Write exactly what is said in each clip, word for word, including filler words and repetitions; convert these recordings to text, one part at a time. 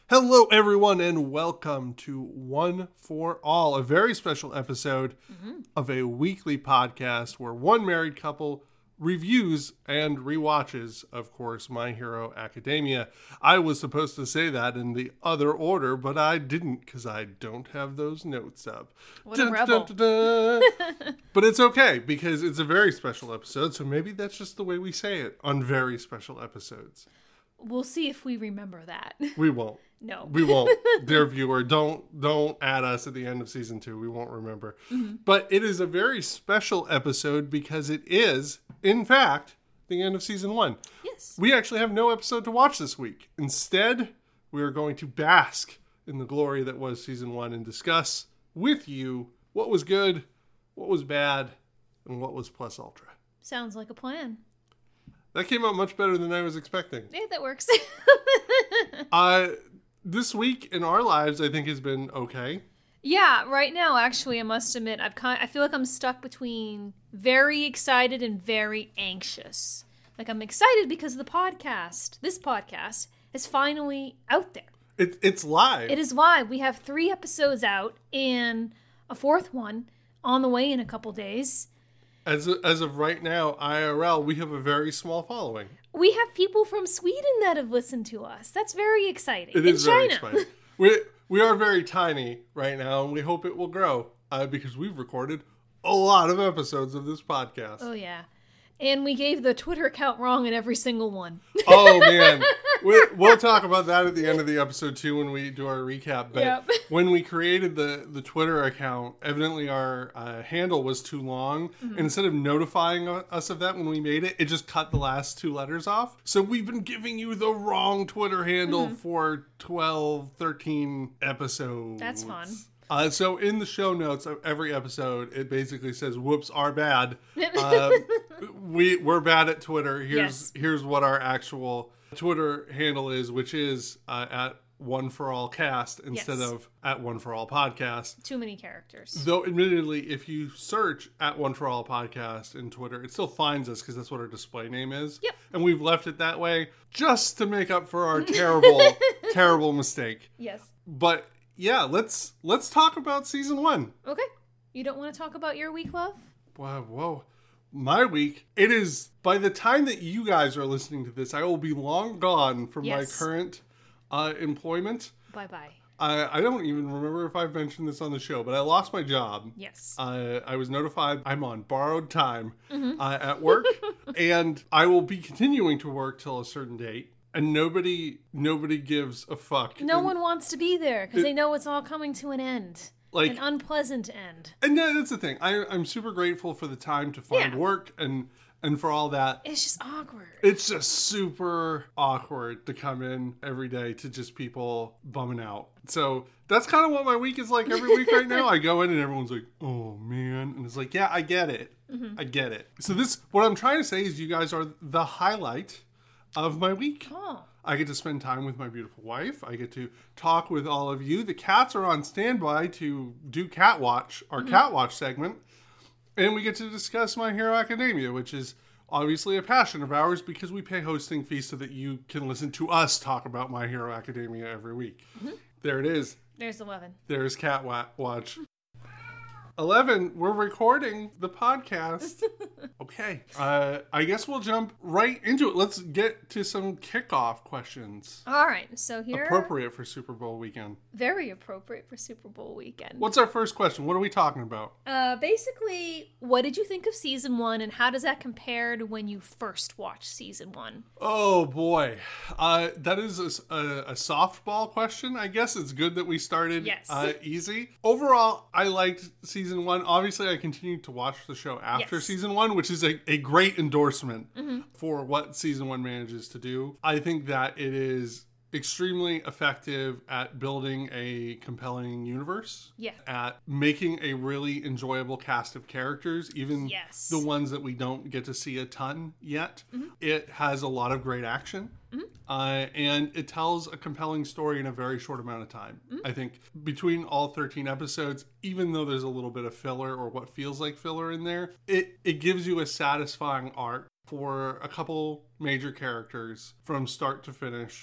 Hello, everyone, and welcome to One for All, a very special episode mm-hmm. of a weekly podcast where one married couple reviews and rewatches, of course, My Hero Academia. I was supposed to say that in the other order, but I didn't because I don't have those notes up. What dun, a rebel. Dun, dun, dun. But it's okay because it's a very special episode, so maybe that's just the way we say it on very special episodes. We'll see if we remember that. We won't. No. We won't. Dear viewer, don't don't add us at the end of season two. We won't remember. Mm-hmm. But it is a very special episode because it is, in fact, the end of season one. Yes. We actually have no episode to watch this week. Instead, we are going to bask in the glory that was season one and discuss with you what was good, what was bad, and what was plus ultra. Sounds like a plan. That came out much better than I was expecting. Yeah, that works. uh, this week in our lives, I think, has been okay. Yeah, right now, actually, I must admit, I've kind of, I feel like I'm stuck between very excited and very anxious. Like, I'm excited because the podcast, this podcast, is finally out there. It, it's live. It is live. We have three episodes out and a fourth one on the way in a couple days. As of, as of right now, I R L, we have a very small following. We have people from Sweden that have listened to us. That's very exciting. It is very exciting. we, we are very tiny right now, and we hope it will grow uh, because we've recorded a lot of episodes of this podcast. Oh, yeah. And we gave the Twitter account wrong in every single one. Oh, man. We're, we'll talk about that at the end of the episode, too, when we do our recap. But yep. when we created the, the Twitter account, evidently our uh, handle was too long. Mm-hmm. And instead of notifying us of that when we made it, it just cut the last two letters off. So we've been giving you the wrong Twitter handle mm-hmm. for twelve, thirteen episodes. That's fun. Uh, so in the show notes of every episode, it basically says, whoops, are bad. Uh, we, we're bad at Twitter. Here's yes. here's what our actual Twitter handle is, which is uh, at One For All Cast instead yes. of at One For All Podcast. Too many characters. Though, admittedly, if you search at One For All Podcast in Twitter, it still finds us because that's what our display name is. Yep. And we've left it that way just to make up for our terrible, terrible mistake. Yes. But... yeah, let's let's talk about season one. Okay. You don't want to talk about your week, love? Wow, whoa. My week, it is, by the time that you guys are listening to this, I will be long gone from yes. my current uh, employment. Bye-bye. I, I don't even remember if I've mentioned this on the show, but I lost my job. Yes. Uh, I was notified I'm on borrowed time mm-hmm. uh, at work, and I will be continuing to work till a certain date. And nobody nobody gives a fuck. No and one wants to be there because they know it's all coming to an end. Like an unpleasant end. And that's the thing. I, I'm super grateful for the time to find yeah. work and and for all that. It's just awkward. It's just super awkward to come in every day to just people bumming out. So that's kind of what my week is like every week right now. I go in and everyone's like, oh, man. And it's like, yeah, I get it. Mm-hmm. I get it. So this, what I'm trying to say is you guys are the highlight of my week. Oh. I get to spend time with my beautiful wife. I get to talk with all of you. The cats are on standby to do Cat Watch, our mm-hmm. Cat Watch segment. And we get to discuss My Hero Academia, which is obviously a passion of ours because we pay hosting fees so that you can listen to us talk about My Hero Academia every week. Mm-hmm. There it is. There's eleven. There's Cat Watch. eleven, we're recording the podcast. Okay. Uh, I guess we'll jump right into it. Let's get to some kickoff questions. All right. So here... appropriate for Super Bowl weekend. Very appropriate for Super Bowl weekend. What's our first question? What are we talking about? Uh, basically, what did you think of season one, and how does that compare to when you first watched season one? Oh, boy. Uh, that is a, a, a softball question. I guess it's good that we started yes. uh, easy. Overall, I liked season one. Obviously, I continued to watch the show after yes. season one, which is a, a great endorsement mm-hmm. for what season one manages to do. I think that it is extremely effective at building a compelling universe. Yeah. At making a really enjoyable cast of characters, even yes. the ones that we don't get to see a ton yet. Mm-hmm. It has a lot of great action. Mm-hmm. Uh, and it tells a compelling story in a very short amount of time. Mm-hmm. I think between all thirteen episodes, even though there's a little bit of filler or what feels like filler in there, it, it gives you a satisfying arc for a couple major characters from start to finish.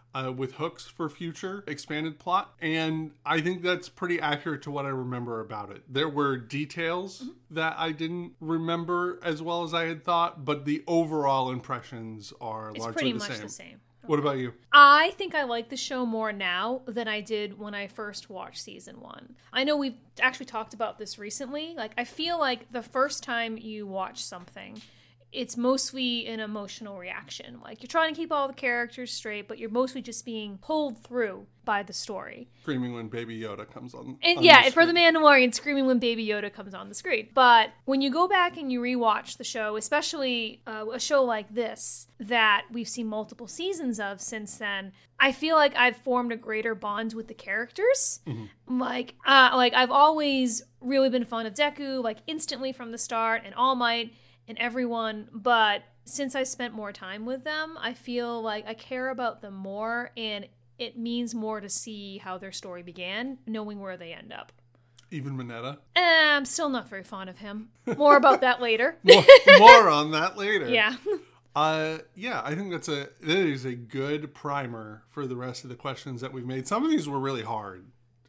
uh, with hooks for future expanded plot. And I think that's pretty accurate to what I remember about it. There were details mm-hmm. that I didn't remember as well as I had thought, but the overall impressions are it's largely pretty the much same. the same. What about you? I think I like the show more now than I did when I first watched season one. I know we've actually talked about this recently. Like, I feel like the first time you watch something, it's mostly an emotional reaction. Like, you're trying to keep all the characters straight, but you're mostly just being pulled through by the story. Screaming when Baby Yoda comes on, and on yeah, the for the Mandalorian, screaming when Baby Yoda comes on the screen. But when you go back and you rewatch the show, especially uh, a show like this that we've seen multiple seasons of since then, I feel like I've formed a greater bond with the characters. Mm-hmm. Like, uh, like I've always really been fond of Deku, like instantly from the start, and All Might and everyone, but since I spent more time with them, I feel like I care about them more, and it means more to see how their story began, knowing where they end up. Even Mineta? Eh, I'm still not very fond of him. More about that later. more, more on that later. Yeah. Uh, yeah, I think that's a that is a good primer for the rest of the questions that we've made. Some of these were really hard.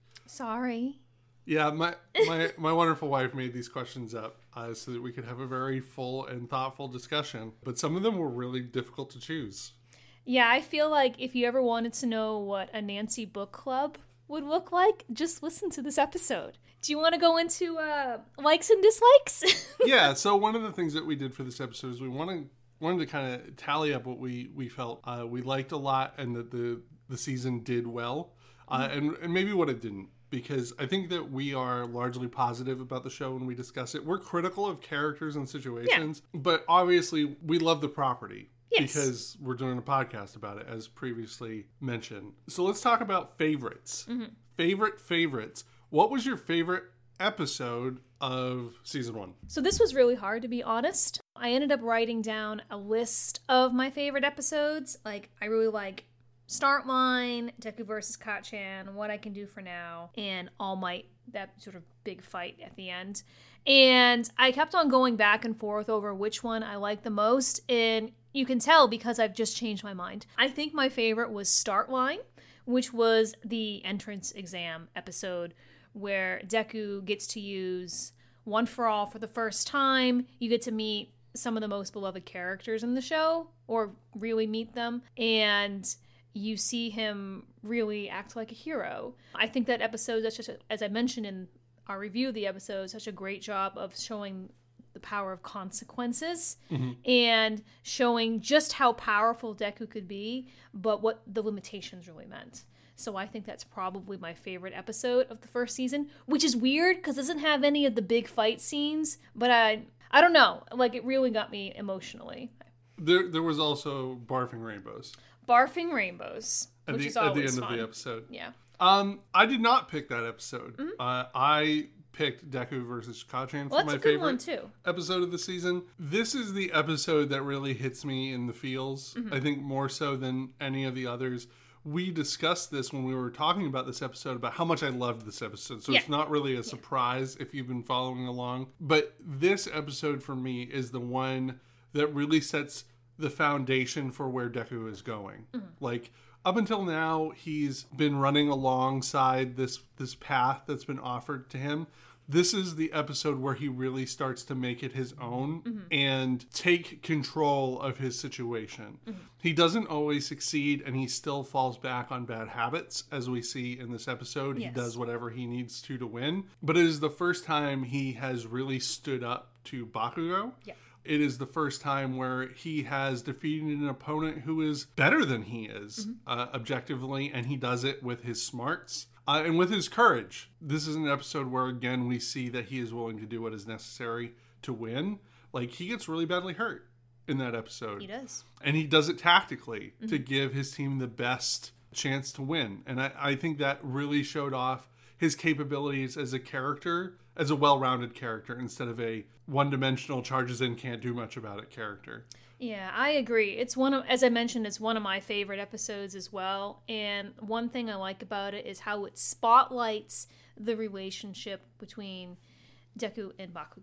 Sorry. Yeah, my my, my wonderful wife made these questions up uh, so that we could have a very full and thoughtful discussion. But some of them were really difficult to choose. Yeah, I feel like if you ever wanted to know what a Nancy book club would look like, just listen to this episode. Do you want to go into uh, likes and dislikes? Yeah, so one of the things that we did for this episode is we wanted, wanted to kind of tally up what we, we felt uh, we liked a lot and that the, the season did well, uh, mm-hmm. and, and maybe what it didn't. Because I think that we are largely positive about the show when we discuss it. We're critical of characters and situations, yeah. but obviously we love the property. Yes. Because we're doing a podcast about it, as previously mentioned. So let's talk about favorites. Mm-hmm. Favorite favorites. What was your favorite episode of season one? So this was really hard, to be honest. I ended up writing down a list of my favorite episodes. Like, I really like Start Line, Deku versus Kacchan, What I Can Do for Now, and All Might, that sort of big fight at the end. And I kept on going back and forth over which one I liked the most, and you can tell because I've just changed my mind. I think my favorite was Start Line, which was the entrance exam episode where Deku gets to use One for All for the first time. You get to meet some of the most beloved characters in the show, or really meet them, and you see him really act like a hero. I think that episode, that's just, as I mentioned in our review of the episode, such a great job of showing the power of consequences mm-hmm. and showing just how powerful Deku could be, but what the limitations really meant. So I think that's probably my favorite episode of the first season, which is weird because it doesn't have any of the big fight scenes, but I I don't know, like it really got me emotionally. There there was also Barfing Rainbows. Barfing Rainbows, at which the, is always at the end fun. of the episode. Yeah. Um, I did not pick that episode. Mm-hmm. Uh, I picked Deku versus Kacchan well, for my a good favorite one too. episode of the season. This is the episode that really hits me in the feels. Mm-hmm. I think more so than any of the others. We discussed this when we were talking about this episode, about how much I loved this episode. So yeah. It's not really a surprise yeah. if you've been following along. But this episode for me is the one that really sets the foundation for where Deku is going. Mm-hmm. Like, up until now, he's been running alongside this this path that's been offered to him. This is the episode where he really starts to make it his own mm-hmm. and take control of his situation. Mm-hmm. He doesn't always succeed, and he still falls back on bad habits, as we see in this episode. Yes. He does whatever he needs to to win. But it is the first time he has really stood up to Bakugo. Yeah. It is the first time where he has defeated an opponent who is better than he is, mm-hmm. uh, objectively, and he does it with his smarts uh, and with his courage. This is an episode where, again, we see that he is willing to do what is necessary to win. Like, he gets really badly hurt in that episode. He does. And he does it tactically mm-hmm. to give his team the best chance to win. And I, I think that really showed off his capabilities as a character, as a well-rounded character, instead of a one-dimensional, charges in, can't do much about it character. Yeah, I agree. It's one of, as I mentioned, it's one of my favorite episodes as well. And one thing I like about it is how it spotlights the relationship between Deku and Bakugo.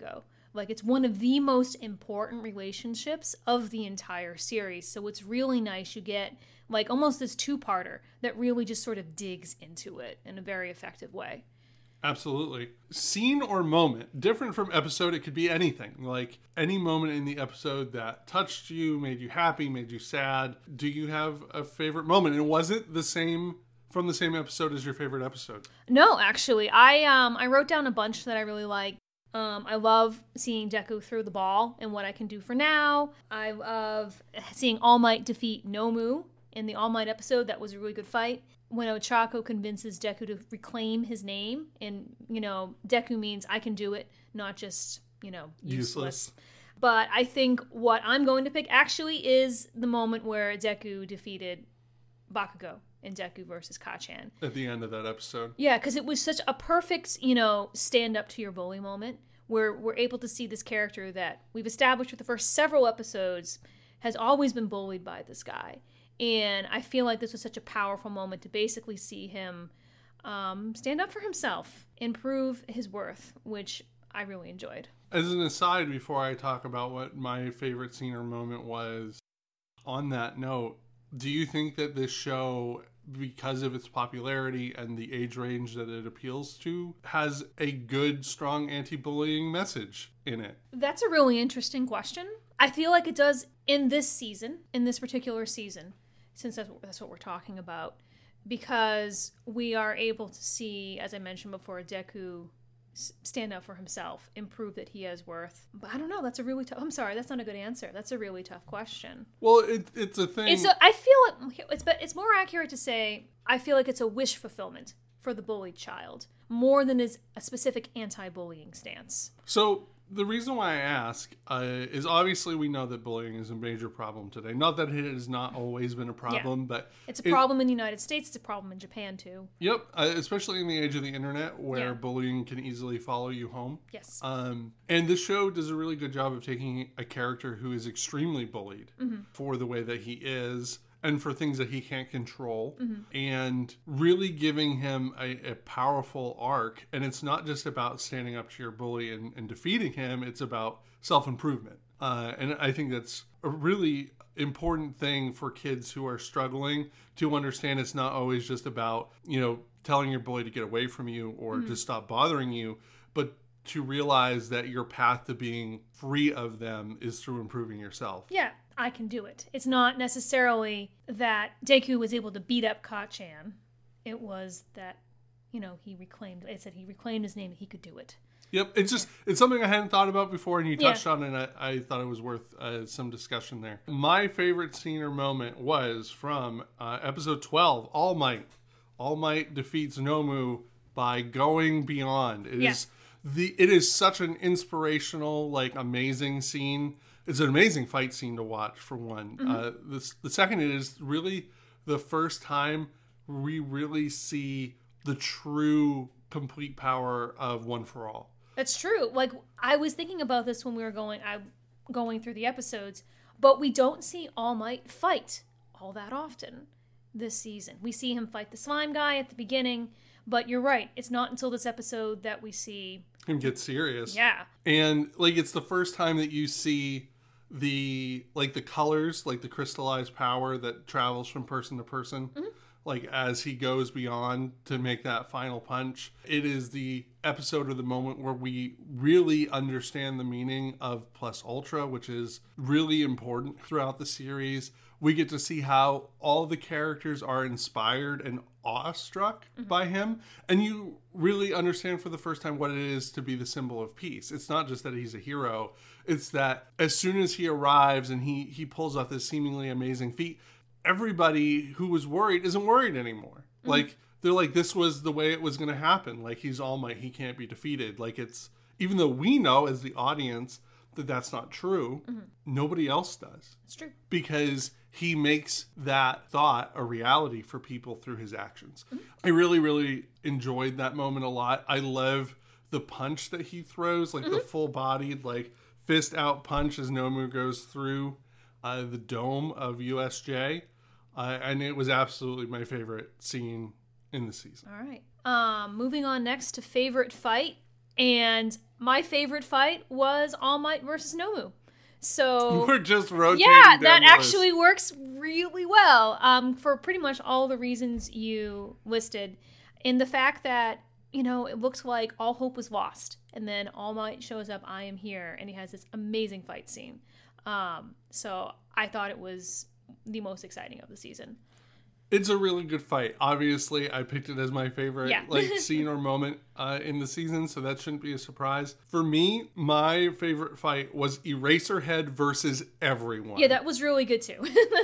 Like, it's one of the most important relationships of the entire series. So it's really nice. You get, like, almost this two-parter that really just sort of digs into it in a very effective way. Absolutely. Scene or moment, different from episode, it could be anything. Like, any moment in the episode that touched you, made you happy, made you sad. Do you have a favorite moment? And was it the same from the same episode as your favorite episode? No, actually. I um I wrote down a bunch that I really like. Um, I love seeing Deku throw the ball and what I can do for now. I love seeing All Might defeat Nomu in the All Might episode. That was a really good fight. When Ochako convinces Deku to reclaim his name, and, you know, Deku means I can do it, not just, you know, useless. useless. But I think what I'm going to pick actually is the moment where Deku defeated Bakugo in Deku versus Kacchan. At the end of that episode. Yeah, because it was such a perfect, you know, stand up to your bully moment where we're able to see this character that we've established for the first several episodes has always been bullied by this guy. And I feel like this was such a powerful moment to basically see him um, stand up for himself and prove his worth, which I really enjoyed. As an aside, before I talk about what my favorite scene or moment was, on that note, do you think that this show, because of its popularity and the age range that it appeals to, has a good, strong anti-bullying message in it? That's a really interesting question. I feel like it does in this season, in this particular season, since that's, that's what we're talking about, because we are able to see, as I mentioned before, Deku stand up for himself and prove that he has worth. But I don't know. That's a really tough... I'm sorry. That's not a good answer. That's a really tough question. Well, it, it's a thing... It's a, I feel it... It's, but it's more accurate to say, I feel like it's a wish fulfillment for the bullied child, more than is a specific anti-bullying stance. So... the reason why I ask uh, is obviously we know that bullying is a major problem today. Not that it has not always been a problem, yeah. but... It's a problem it, in the United States. It's a problem in Japan, too. Yep, uh, especially in the age of the internet where yeah. bullying can easily follow you home. Yes. Um, and this show does a really good job of taking a character who is extremely bullied mm-hmm. for the way that he is... and for things that he can't control, mm-hmm. and really giving him a, a powerful arc. And it's not just about standing up to your bully and, and defeating him, it's about self-improvement. Uh, and I think that's a really important thing for kids who are struggling to understand. It's not always just about, you know, telling your bully to get away from you or mm-hmm. to stop bothering you, but to realize that your path to being free of them is through improving yourself. Yeah. I can do it. It's not necessarily that Deku was able to beat up Kacchan. It was that, you know, he reclaimed, it said he reclaimed his name, he could do it. Yep, it's just, it's something I hadn't thought about before, and you touched yeah. on it, and I, I thought it was worth uh, some discussion there. My favorite scene or moment was from uh, episode twelve, All Might. All Might defeats Nomu by going beyond. It yeah. is the it is such an inspirational, like, amazing scene. It's an amazing fight scene to watch, for one. Mm-hmm. Uh, the, the second, it is really the first time we really see the true, complete power of One for All. That's true. Like, I was thinking about this when we were going I, going through the episodes, but we don't see All Might fight all that often this season. We see him fight the slime guy at the beginning, but you're right. It's not until this episode that we see him get serious. Yeah. And, like, it's the first time that you see... the like the colors, like the crystallized power that travels from person to person, mm-hmm. like as he goes beyond to make that final punch. It is the episode or the moment where we really understand the meaning of Plus Ultra, which is really important throughout the series. We get to see how all the characters are inspired and awestruck mm-hmm. by him. And you really understand for the first time what it is to be the symbol of peace. It's not just that he's a hero. It's that as soon as he arrives and he, he pulls off this seemingly amazing feat, everybody who was worried isn't worried anymore. Mm-hmm. Like, they're like, this was the way it was going to happen. Like, he's All Might. He can't be defeated. Like, it's, even though we know as the audience that that's not true, mm-hmm. nobody else does. It's true. Because he makes that thought a reality for people through his actions. Mm-hmm. I really, really enjoyed that moment a lot. I love the punch that he throws, like mm-hmm. the full-bodied, like, fist out punch as Nomu goes through uh, the dome of U S J. Uh, and it was absolutely my favorite scene in the season. All right. Um, moving on next to favorite fight. And my favorite fight was All Might versus Nomu. So we're just rotating. Yeah, down that the actually list. works really well um, for pretty much all the reasons you listed. In the fact that, you know, it looks like all hope was lost. And then All Might shows up, I am here, and he has this amazing fight scene. Um, so I thought it was the most exciting of the season. It's a really good fight. Obviously, I picked it as my favorite Yeah. like scene or moment uh, in the season, so that shouldn't be a surprise. For me, my favorite fight was Eraserhead versus everyone. Yeah, that was really good too.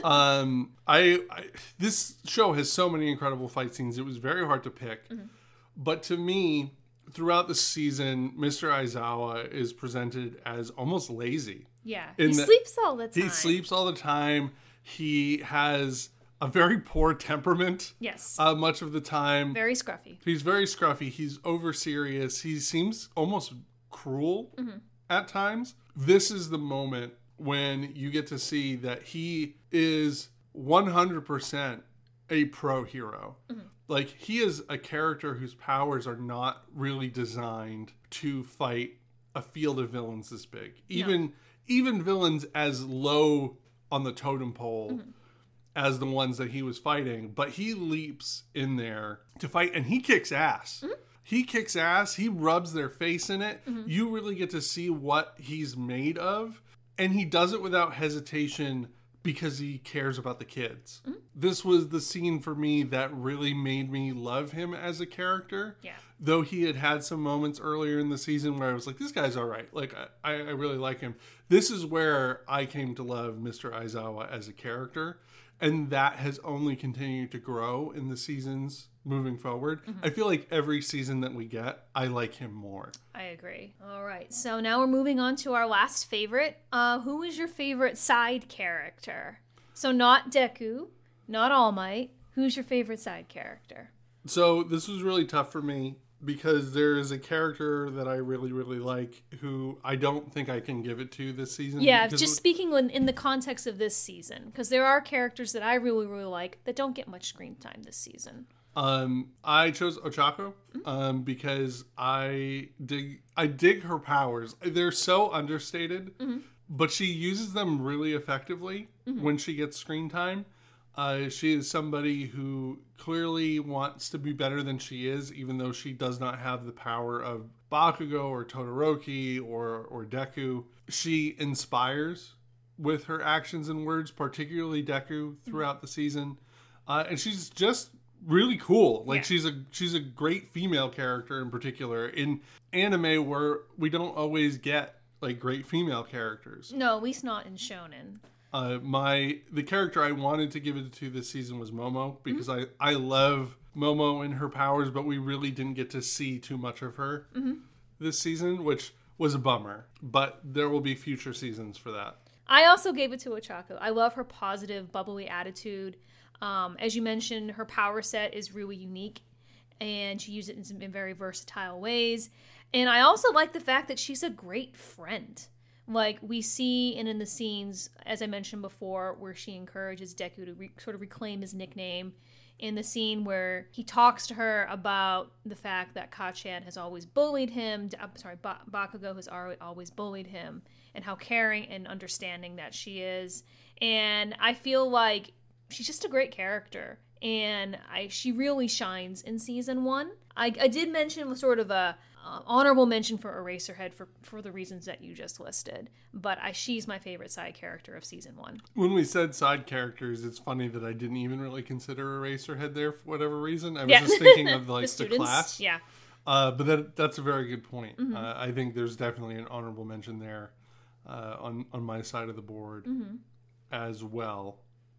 um, I, I this show has so many incredible fight scenes. It was very hard to pick, Mm-hmm. but to me, throughout the season, Mister Aizawa is presented as almost lazy. Yeah, In he the- sleeps all the time. He sleeps all the time. He has a very poor temperament. Yes. Uh, much of the time. Very scruffy. He's very scruffy. He's over serious. He seems almost cruel Mm-hmm. at times. This is the moment when you get to see that he is one hundred percent a pro hero. Mm-hmm. Like, he is a character whose powers are not really designed to fight a field of villains this big. Even No. even villains as low on the totem pole Mm-hmm. as the ones that he was fighting, but he leaps in there to fight, and he kicks ass. Mm-hmm. He kicks ass. He rubs their face in it. Mm-hmm. You really get to see what he's made of, and he does it without hesitation because he cares about the kids. Mm-hmm. This This was the scene for me that really made me love him as a character. Yeah. Though he had had some moments earlier in the season where I was like, this guy's all right. Like, I, I really like him. This is where I came to love Mister Aizawa as a character. And that has only continued to grow in the seasons moving forward. I feel like every season that we get, I like him more. I agree. All right. So now we're moving on to our last favorite. Uh, who is your favorite side character? So not Deku, not All Might. Who's your favorite side character? So this was really tough for me because there is a character that I really, really like who I don't think I can give it to this season. Yeah, because just speaking in, in the context of this season, because there are characters that I really, really like that don't get much screen time this season. Um, I chose Ochako um, because I dig I dig her powers. They're so understated, Mm-hmm. but she uses them really effectively Mm-hmm. when she gets screen time. Uh, she is somebody who clearly wants to be better than she is, even though she does not have the power of Bakugo or Todoroki or, or Deku. She inspires with her actions and words, particularly Deku, throughout the season. Uh, and she's just really cool. Like, Yeah. she's a she's a great female character in particular. In anime where we don't always get, like, great female characters. No, at least not in Shonen. Uh, my the character I wanted to give it to this season was Momo because I, I love Momo and her powers, but we really didn't get to see too much of her Mm-hmm. this season, which was a bummer. But there will be future seasons for that. I also gave it to Ochako. I love her positive, bubbly attitude. Um, as you mentioned, her power set is really unique, and she uses it in some in very versatile ways. And I also like the fact that she's a great friend. Like, we see and in the scenes, as I mentioned before, where she encourages Deku to re- sort of reclaim his nickname. In the scene where he talks to her about the fact that Kachan has always bullied him, I'm sorry, ba- Bakugo has al- always bullied him, and how caring and understanding that she is. And I feel like she's just a great character, and I she really shines in season one. I, I did mention sort of a uh, honorable mention for Eraserhead for, for the reasons that you just listed, but I, she's my favorite side character of season one. When we said side characters, it's funny that I didn't even really consider Eraserhead there for whatever reason. I was Yeah. just thinking of like the the, students, class. yeah. Uh, but that that's a very good point. Mm-hmm. Uh, I think there's definitely an honorable mention there uh, on on my side of the board Mm-hmm. as well.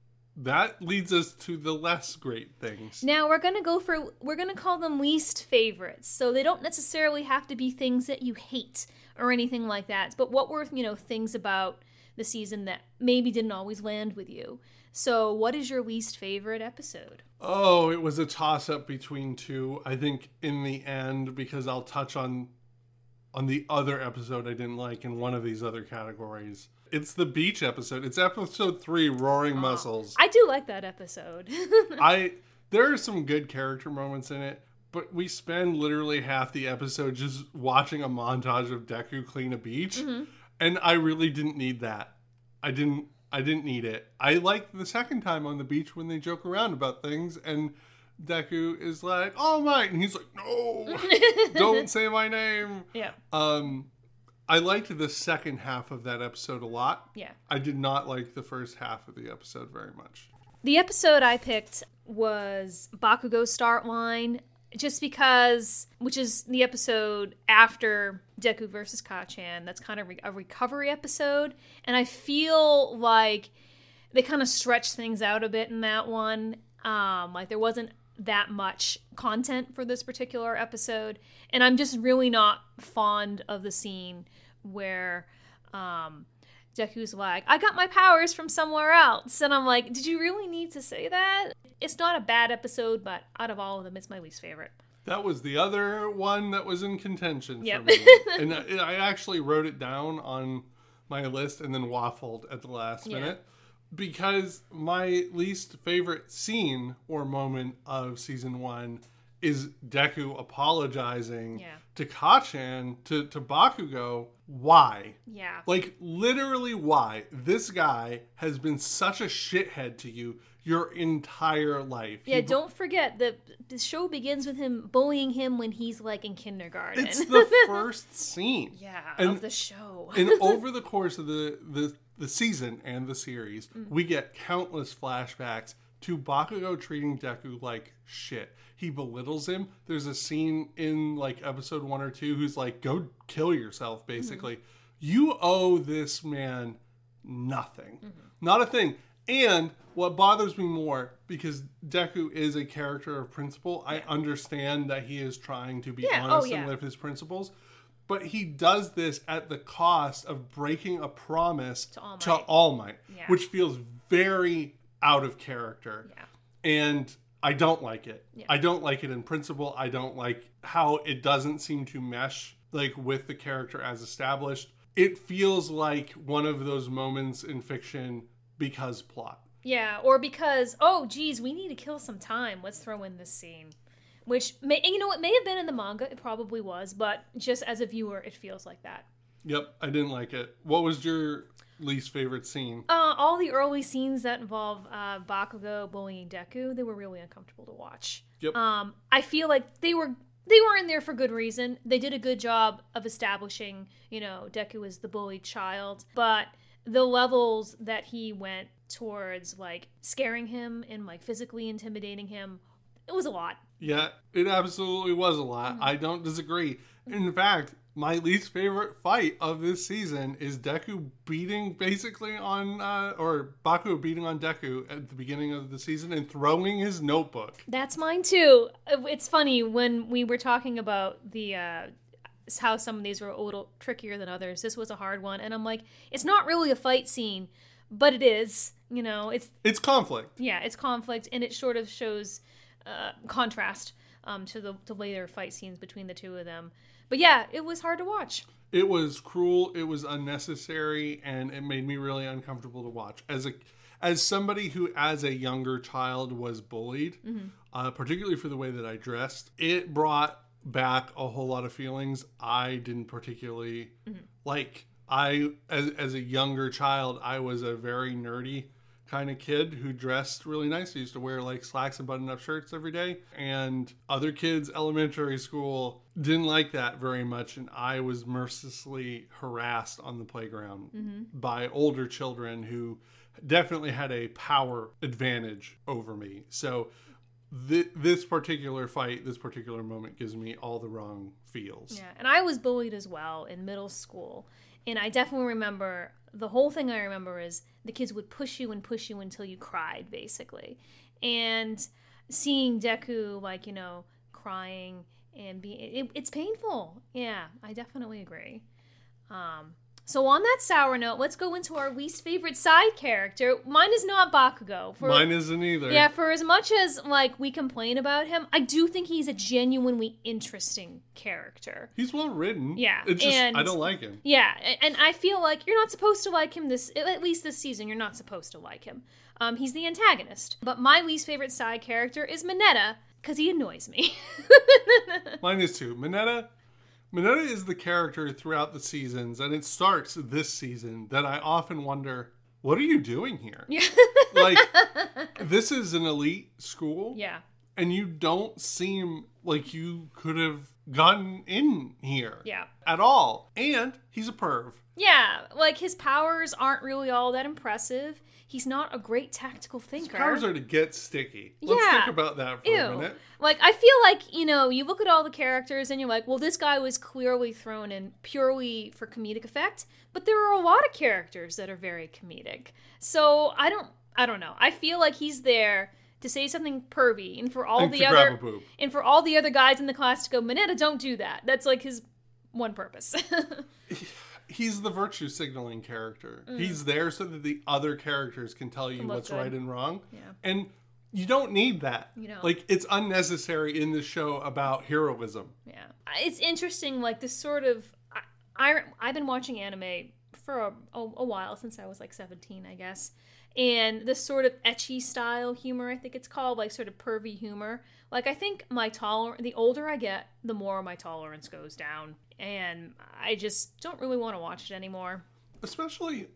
That leads us to the less great things. Now we're gonna go for we're gonna call them least favorites. So they don't necessarily have to be things that you hate or anything like that. But what were, you know, things about the season that maybe didn't always land with you? So what is your least favorite episode? Oh, it was a toss up between two. I think in the end, because I'll touch on on the other episode I didn't like in one of these other categories. It's the beach episode. It's episode three, Roaring Muscles. I do like that episode. I there are some good character moments in it, but we spend literally half the episode just watching a montage of Deku clean a beach. Mm-hmm. And I really didn't need that. I didn't I didn't need it. I liked the second time on the beach when they joke around about things and Deku is like, All Might, and he's like, no, don't say my name. Yeah. Um, I liked the second half of that episode a lot. Yeah. I did not like the first half of the episode very much. The episode I picked was Bakugo's start line, just because, which is the episode after Deku versus Kacchan. That's kind of a recovery episode. And I feel like they kind of stretched things out a bit in that one. Um, like there wasn't that much content for this particular episode. And I'm just really not fond of the scene where um, Deku's like, I got my powers from somewhere else. And I'm like, did you really need to say that? It's not a bad episode, but out of all of them, it's my least favorite. That was the other one that was in contention yep. for me. And I, I actually wrote it down on my list and then waffled at the last yeah. minute. Because my least favorite scene or moment of season one is Deku apologizing yeah. to Kacchan, to, to Bakugo. Why? Yeah. Like, literally why? This guy has been such a shithead to you your entire life. Yeah, he, don't forget that the show begins with him bullying him when he's like in kindergarten. It's the first scene. Yeah, and, of the show. And over the course of the, the, the season and the series, mm. we get countless flashbacks to Bakugo treating Deku like shit. He belittles him. There's a scene in like episode one or two who's like, go kill yourself, basically. Mm-hmm. You owe this man nothing. Mm-hmm. Not a thing. And what bothers me more, because Deku is a character of principle, yeah. I understand that he is trying to be yeah. honest oh, yeah. and live his principles. But he does this at the cost of breaking a promise to All Might, to All Might yeah. which feels very out of character. Yeah. And I don't like it. Yeah. I don't like it in principle. I don't like how it doesn't seem to mesh like with the character as established. It feels like one of those moments in fiction because plot. Yeah, or because, oh, geez, we need to kill some time. Let's throw in this scene. Which, may, and you know, it may have been in the manga. It probably was. But just as a viewer, it feels like that. Yep, I didn't like it. What was your least favorite scene? Uh, all the early scenes that involve uh, Bakugo bullying Deku, they were really uncomfortable to watch. Yep. Um, I feel like they were they were in there for good reason. They did a good job of establishing, you know, Deku is the bullied child. But the levels that he went towards, like, scaring him and, like, physically intimidating him, it was a lot. Yeah, it absolutely was a lot. Mm-hmm. I don't disagree. In fact, my least favorite fight of this season is Deku beating basically on, uh, or Bakugo beating on Deku at the beginning of the season and throwing his notebook. That's mine too. It's funny, when we were talking about the, uh, how some of these were a little trickier than others, this was a hard one. And I'm like, it's not really a fight scene, but it is, you know, it's... It's conflict. Yeah, it's conflict, and it sort of shows uh, contrast um, to the to later fight scenes between the two of them. But yeah, it was hard to watch. It was cruel, it was unnecessary, and it made me really uncomfortable to watch. As a as somebody who, as a younger child, was bullied, mm-hmm. uh, particularly for the way that I dressed, it brought back a whole lot of feelings I didn't particularly mm-hmm. like. I, as, as a younger child, I was a very nerdy kind of kid who dressed really nice. I used to wear like slacks and button-up shirts every day. And other kids, elementary school, didn't like that very much. And I was mercilessly harassed on the playground mm-hmm. by older children who definitely had a power advantage over me. So th- this particular fight, this particular moment gives me all the wrong feels. Yeah, and I was bullied as well in middle school. And I definitely remember, the whole thing I remember is the kids would push you and push you until you cried, basically. And seeing Deku, like, you know, crying and being, it, it's painful. Yeah, I definitely agree. Um, so on that sour note, let's go into our least favorite side character. Mine is not Bakugo. For, Mine isn't either. Yeah, for as much as, like, we complain about him, I do think he's a genuinely interesting character. He's well written. Yeah. It's just, and, I don't like him. Yeah, and I feel like you're not supposed to like him this, at least this season, you're not supposed to like him. Um, he's the antagonist. But my least favorite side character is Mineta, Because he annoys me. Mine is too. Mineta, Mineta is the character throughout the seasons, and it starts this season that I often wonder, what are you doing here? Yeah. Like, this is an elite school. Yeah. And you don't seem like you could have gotten in here. Yeah. At all. And he's a perv. Yeah. Like, his powers aren't really all that impressive. He's not a great tactical thinker. His powers are to get sticky. Let's yeah. think about that for Ew. a minute. Like, I feel like, you know, you look at all the characters and you're like, well, this guy was clearly thrown in purely for comedic effect. But there are a lot of characters that are very comedic. So, I don't, I don't know. I feel like he's there to say something pervy, and for all and the to other grab a boob. and for all the other guys in the class to go, Mineta, don't do that. That's like his one purpose. He's the virtue signaling character. Mm. He's there so that the other characters can tell you Can look what's good. right and wrong. Yeah. And you don't need that. You don't. Like, it's unnecessary in the show about heroism. Yeah, it's interesting. Like this sort of, I, I I've been watching anime for a, a, a while, since I was like seventeen, I guess. And this sort of ecchi style humor, I think it's called, like sort of pervy humor. Like I think my toler, the older I get, the more my tolerance goes down, and I just don't really want to watch it anymore. Especially,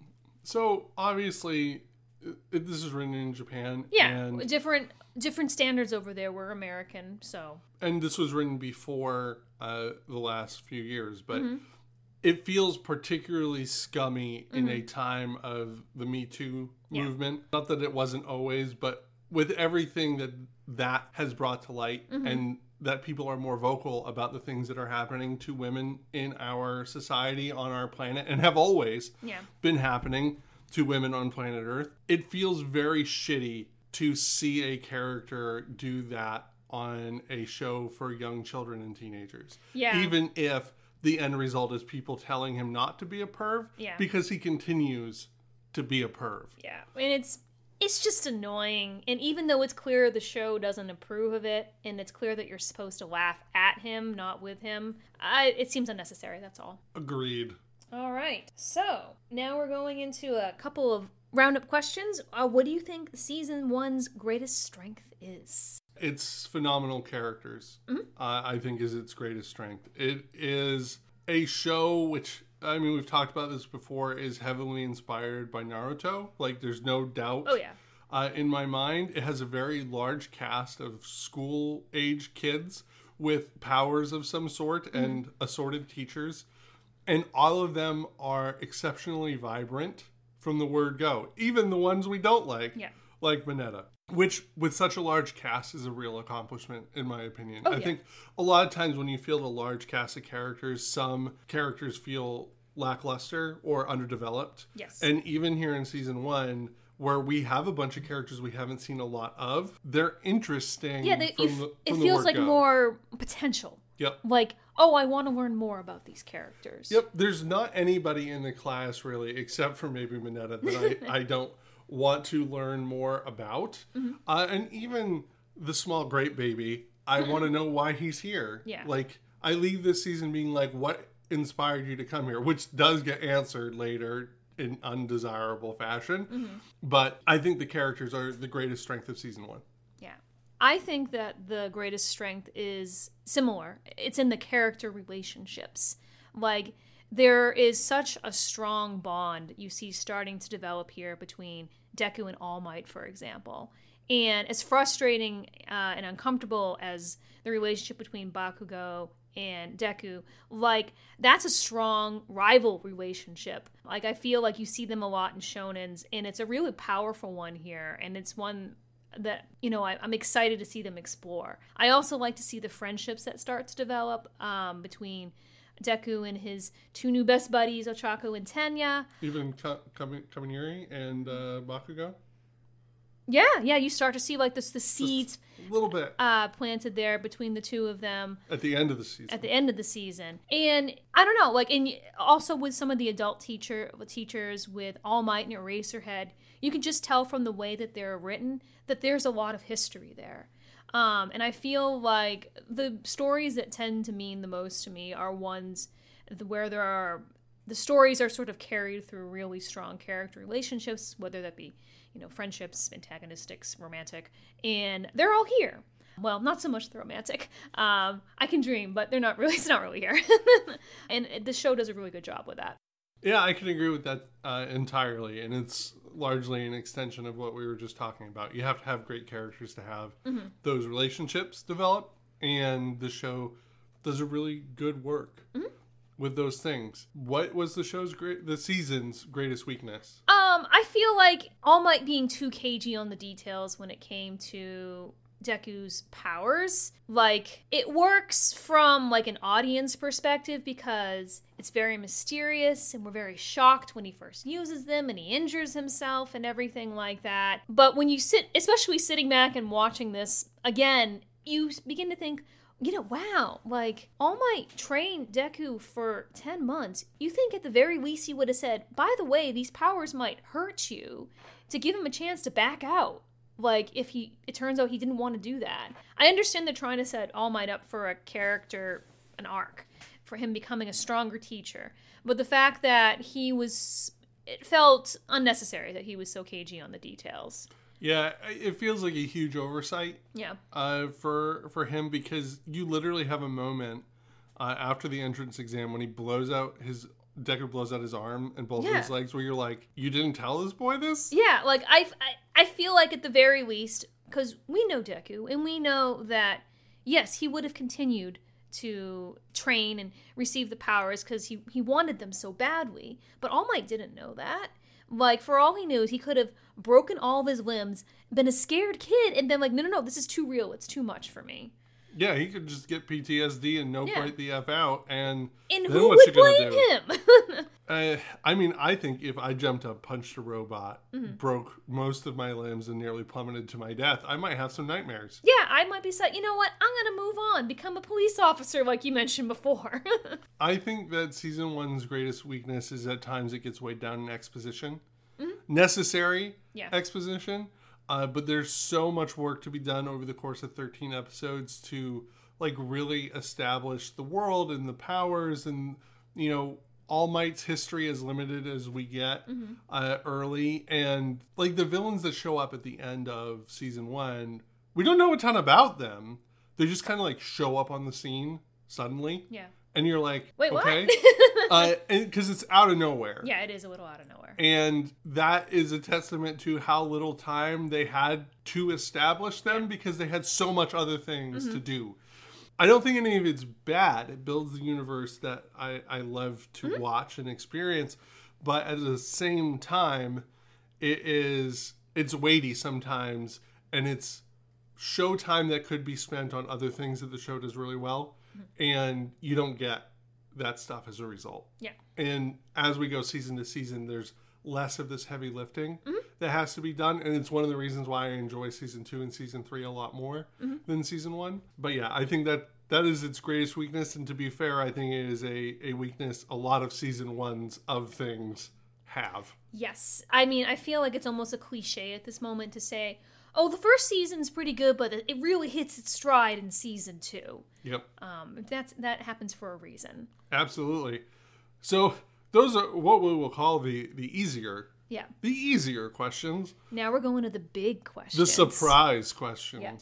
so obviously, it, this is written in Japan. Yeah, and, different different standards over there. We're American, so. and this was written before uh, the last few years, but Mm-hmm. it feels particularly scummy in Mm-hmm. a time of the Me Too Yeah. movement. Not that it wasn't always, but with everything that that has brought to light, Mm-hmm. and that people are more vocal about the things that are happening to women in our society, on our planet, and have always Yeah. been happening to women on planet Earth. It feels very shitty to see a character do that on a show for young children and teenagers. Yeah. Even if the end result is people telling him not to be a perv, Yeah. because he continues to be a perv. Yeah, and it's it's just annoying. And even though it's clear the show doesn't approve of it, and it's clear that you're supposed to laugh at him, not with him, I, it seems unnecessary. That's all. Agreed. All right. So now we're going into a couple of roundup questions. Uh, what do you think season one's greatest strength is? It's phenomenal characters, Mm-hmm. uh, I think, is its greatest strength. It is a show which, I mean, we've talked about this before, is heavily inspired by Naruto. Like, there's no doubt. Oh yeah. Uh, in my mind, it has a very large cast of school-age kids with powers of some sort Mm-hmm. and assorted teachers. And all of them are exceptionally vibrant from the word go. Even the ones we don't like, Yeah. like Mineta. Which, with such a large cast, is a real accomplishment, in my opinion. Oh, I yeah. think a lot of times when you field a large cast of characters, some characters feel lackluster or underdeveloped. Yes. And even here in season one, where we have a bunch of characters we haven't seen a lot of, they're interesting. Yeah, they, from you f- the, it from the feels word like go. more potential. Yep. Like, oh, I want to learn more about these characters. Yep. There's not anybody in the class, really, except for maybe Mineta, that I, I don't want to learn more about. Mm-hmm. Uh, and even the small grape baby, I want to know why he's here. Yeah. Like, I leave this season being like, what inspired you to come here? Which does get answered later in undesirable fashion. Mm-hmm. But I think the characters are the greatest strength of season one. Yeah. I think that the greatest strength is similar. It's in the character relationships. Like, there is such a strong bond you see starting to develop here between Deku and All Might, for example. And as frustrating uh, and uncomfortable as the relationship between Bakugo and Deku, like, that's a strong rival relationship. Like, I feel like you see them a lot in shonens, and it's a really powerful one here, and it's one that, you know, I, I'm excited to see them explore. I also like to see the friendships that start to develop um, between Deku and his two new best buddies, Ochako and Tenya. Even Ka- Kam- Kaminari and uh, Bakugo? Yeah, yeah, you start to see, like, this the seeds A little bit. uh, planted there between the two of them At the end of the season. at the end of the season. And I don't know, like, and also with some of the adult teacher teachers with All Might and Eraserhead, you can just tell from the way that they're written that there's a lot of history there. Um, and I feel like the stories that tend to mean the most to me are ones where there are, the stories are sort of carried through really strong character relationships, whether that be, you know, friendships, antagonistics, romantic, and they're all here. Well, not so much the romantic. Um, I can dream, but they're not really, it's not really here. And the show does a really good job with that. Yeah, I can agree with that uh, entirely. And it's largely an extension of what we were just talking about. You have to have great characters to have mm-hmm. those relationships develop. And the show does a really good work mm-hmm. with those things. What was the show's great, the season's greatest weakness? Um, I feel like All Might being too cagey on the details when it came to Deku's powers. Like, it works from like an audience perspective because it's very mysterious and we're very shocked when he first uses them and he injures himself and everything like that. But when you sit, especially sitting back and watching this again, you begin to think, you know, wow, like, All Might trained Deku for ten months. You think at the very least he would have said, by the way, these powers might hurt you, to give him a chance to back out. Like, if he, it turns out he didn't want to do that. I understand they're trying to set All Might up for a character, an arc, for him becoming a stronger teacher. But the fact that he was, it felt unnecessary that he was so cagey on the details. Yeah, it feels like a huge oversight. Yeah. Uh, for for him, because you literally have a moment uh, after the entrance exam when he blows out his Deku blows out his arm and both yeah. of his legs, where you're like, you didn't tell this boy this? Yeah, like I I, I feel like at the very least, because we know Deku and we know that yes, he would have continued to train and receive the powers because he he wanted them so badly, but All Might didn't know that. Like, for all he knew, he could have broken all of his limbs, been a scared kid, and been like, no, no, no, this is too real. It's too much for me. Yeah, he could just get P T S D and no yeah. fight the F out, and and then who what's would you gonna blame do? him? uh, I mean, I think if I jumped up, punched a robot, mm-hmm. broke most of my limbs, and nearly plummeted to my death, I might have some nightmares. Yeah, I might be like, you know what? I'm gonna move on, become a police officer, like you mentioned before. I think that season one's greatest weakness is at times it gets weighed down in exposition. Mm-hmm. Necessary yeah. exposition, uh, but there's so much work to be done over the course of thirteen episodes to like really establish the world and the powers, and you know, All Might's history as limited as we get mm-hmm. uh, early, and like the villains that show up at the end of season one, we don't know a ton about them. They just kind of like show up on the scene suddenly. Yeah. And you're like, wait, okay. what? uh, because it's out of nowhere. Yeah, it is a little out of nowhere. And that is a testament to how little time they had to establish them, yeah. because they had so much other things mm-hmm. to do. I don't think any of it's bad. It builds the universe that I, I love to mm-hmm. watch and experience. But at the same time, it is it's weighty sometimes, and it's showtime that could be spent on other things that the show does really well. And you don't get that stuff as a result. Yeah. And as we go season to season, there's less of this heavy lifting mm-hmm. that has to be done. And it's one of the reasons why I enjoy season two and season three a lot more mm-hmm. than season one. But yeah, I think that that is its greatest weakness. And to be fair, I think it is a, a weakness a lot of season ones of things have. Yes. I mean, I feel like it's almost a cliche at this moment to say, oh, the first season's pretty good, but it really hits its stride in season two. Yep. Um, that's that happens for a reason. Absolutely. So those are what we will call the the easier, yeah, the easier questions. Now we're going to the big questions, the surprise questions. Yeah.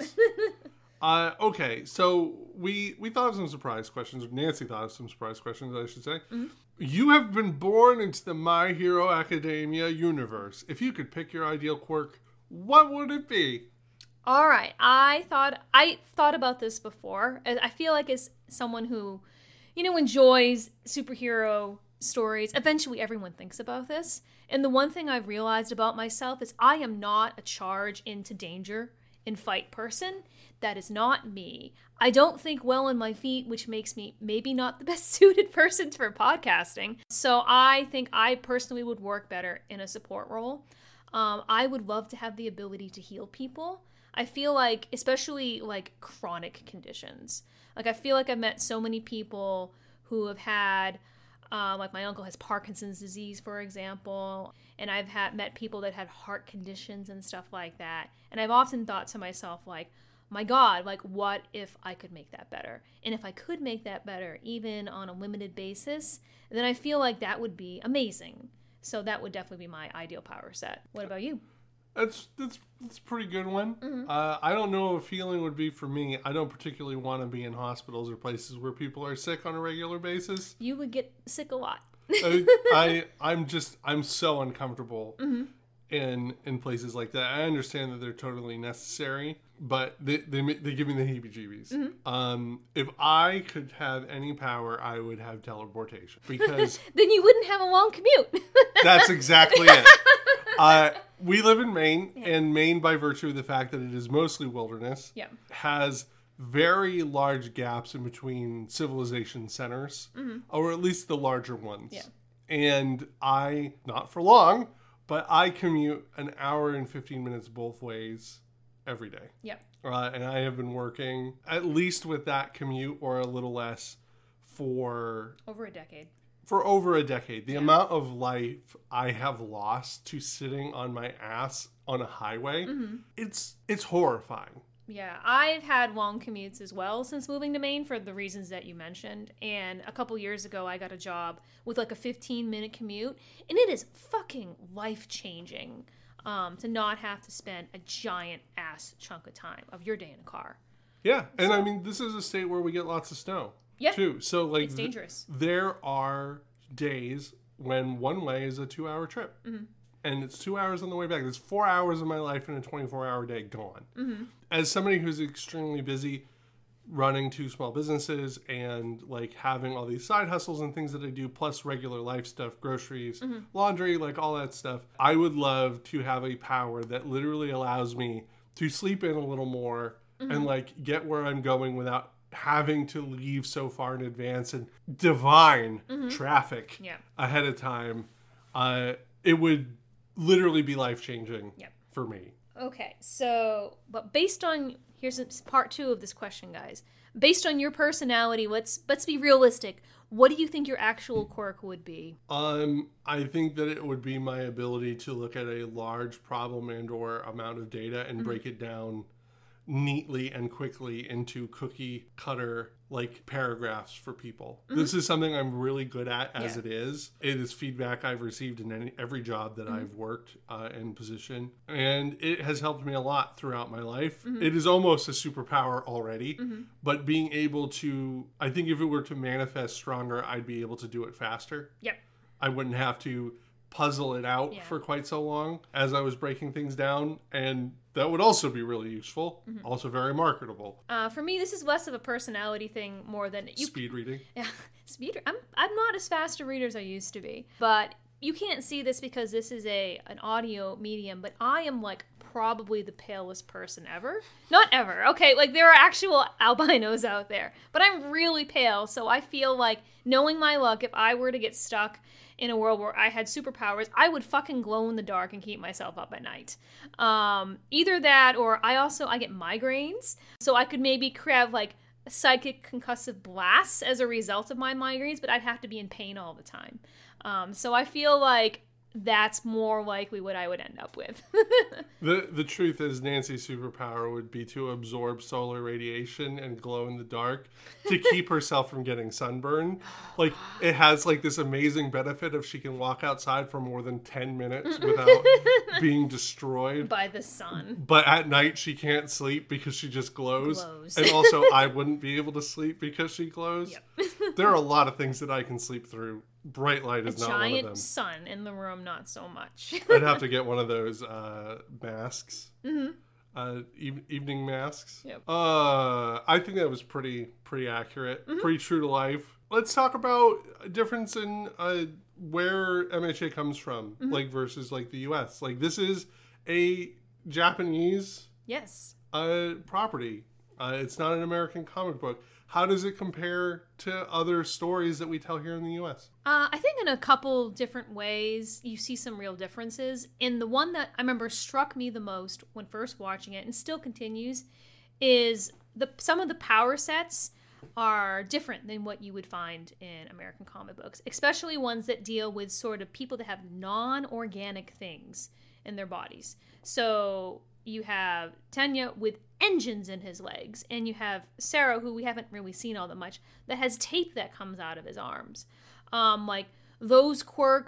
uh, okay, so we we thought of some surprise questions. Nancy thought of some surprise questions, I should say. Mm-hmm. You have been born into the My Hero Academia universe. If you could pick your ideal quirk, what would it be? All right. I thought I thought about this before. I feel like as someone who, you know, enjoys superhero stories, eventually everyone thinks about this. And the one thing I've realized about myself is I am not a charge into danger in fight person. That is not me. I don't think well on my feet, which makes me maybe not the best suited person for podcasting. So I think I personally would work better in a support role. Um, I would love to have the ability to heal people. I feel like, especially like chronic conditions. Like I feel like I've met so many people who have had, um, like my uncle has Parkinson's disease, for example. And I've had met people that had heart conditions and stuff like that. And I've often thought to myself, like, my God, like, what if I could make that better? And if I could make that better, even on a limited basis, then I feel like that would be amazing. So that would definitely be my ideal power set. What about you? That's that's that's a pretty good one. Mm-hmm. Uh, I don't know if healing would be for me. I don't particularly want to be in hospitals or places where people are sick on a regular basis. You would get sick a lot. I, I I'm just I'm so uncomfortable Mm-hmm. in in places like that. I understand that they're totally necessary, but they they, ma- they give me the heebie-jeebies. Mm-hmm. Um, if I could have any power, I would have teleportation because Then you wouldn't have a long commute. that's exactly it. Uh, we live in Maine, and Maine, by virtue of the fact that it is mostly wilderness, Yeah. has very large gaps in between civilization centers, Mm-hmm. or at least the larger ones. Yeah. And I, not for long, but I commute an hour and fifteen minutes both ways every day. Yep. Uh, and I have been working at least with that commute or a little less for Over a decade. for over a decade. The amount of life I have lost to sitting on my ass on a highway, Mm-hmm. it's it's horrifying. Yeah, I've had long commutes as well since moving to Maine for the reasons that you mentioned. And a couple years ago, I got a job with like a fifteen minute commute, and it is fucking life changing um, to not have to spend a giant ass chunk of time of your day in a car. Yeah, and I mean, this is a state where we get lots of snow, Yeah. too. So, like, It's dangerous. th- there are days when one way is a two-hour trip. Mm-hmm. And it's two hours on the way back. There's four hours of my life in a twenty-four hour day gone. Mm-hmm. As somebody who's extremely busy running two small businesses and like having all these side hustles and things that I do, plus regular life stuff, groceries, Mm-hmm. laundry, like all that stuff, I would love to have a power that literally allows me to sleep in a little more Mm-hmm. and like get where I'm going without having to leave so far in advance and divine traffic Mm-hmm. Yeah. ahead of time. Uh, it would literally be life-changing Yep. for me. Okay, so, but based on, here's part two of this question, guys. Based on your personality, let's let's be realistic. What do you think your actual quirk would be? Um, I think that it would be my ability to look at a large problem and or amount of data and break it down neatly and quickly into cookie cutter like paragraphs for people. This is something I'm really good at as Yeah. it is. It is feedback I've received in any, every job that I've worked uh, in position, and it has helped me a lot throughout my life. It is almost a superpower already, but being able to, I think if it were to manifest stronger, I'd be able to do it faster. Yep. I wouldn't have to puzzle it out Yeah. for quite so long as I was breaking things down, and that would also be really useful, also very marketable. Uh, for me, this is less of a personality thing more than you. Speed reading. Yeah, speed. I'm I'm not as fast a reader as I used to be, but you can't see this because this is a an audio medium. But I am like probably the palest person ever. Not ever. Okay, like there are actual albinos out there, but I'm really pale, so I feel like knowing my luck, if I were to get stuck in a world where I had superpowers, I would fucking glow in the dark and keep myself up at night. Um, either that, or I also I get migraines, so I could maybe have like psychic concussive blasts as a result of my migraines, but I'd have to be in pain all the time. Um, so I feel like that's more likely what I would end up with. The the truth is Nancy's superpower would be to absorb solar radiation and glow in the dark to keep herself from getting sunburned. Like it has like this amazing benefit if she can walk outside for more than ten minutes without being destroyed. By the sun. But at night she can't sleep because she just glows. Glows. And also I wouldn't be able to sleep because she glows. Yep. There are a lot of things that I can sleep through. Bright light A is not one of them. giant sun in the room, not so much. I'd have to get one of those uh, masks. Mm-hmm. Uh, e- evening masks. Yep. Uh, I think that was pretty pretty accurate, Mm-hmm. pretty true to life. Let's talk about a difference in uh, where M H A comes from, Mm-hmm. like versus like the U S. Like this is a Japanese Yes. uh, property. Uh, it's not an American comic book. How does it compare to other stories that we tell here in the U S? Uh, I think in a couple different ways you see some real differences. And the one that I remember struck me the most when first watching it, and still continues, is the some of the power sets are different than what you would find in American comic books, especially ones that deal with sort of people that have non-organic things in their bodies. So you have Tenya with engines in his legs, and you have Sarah, who we haven't really seen all that much, that has tape that comes out of his arms. Um, like, those quirks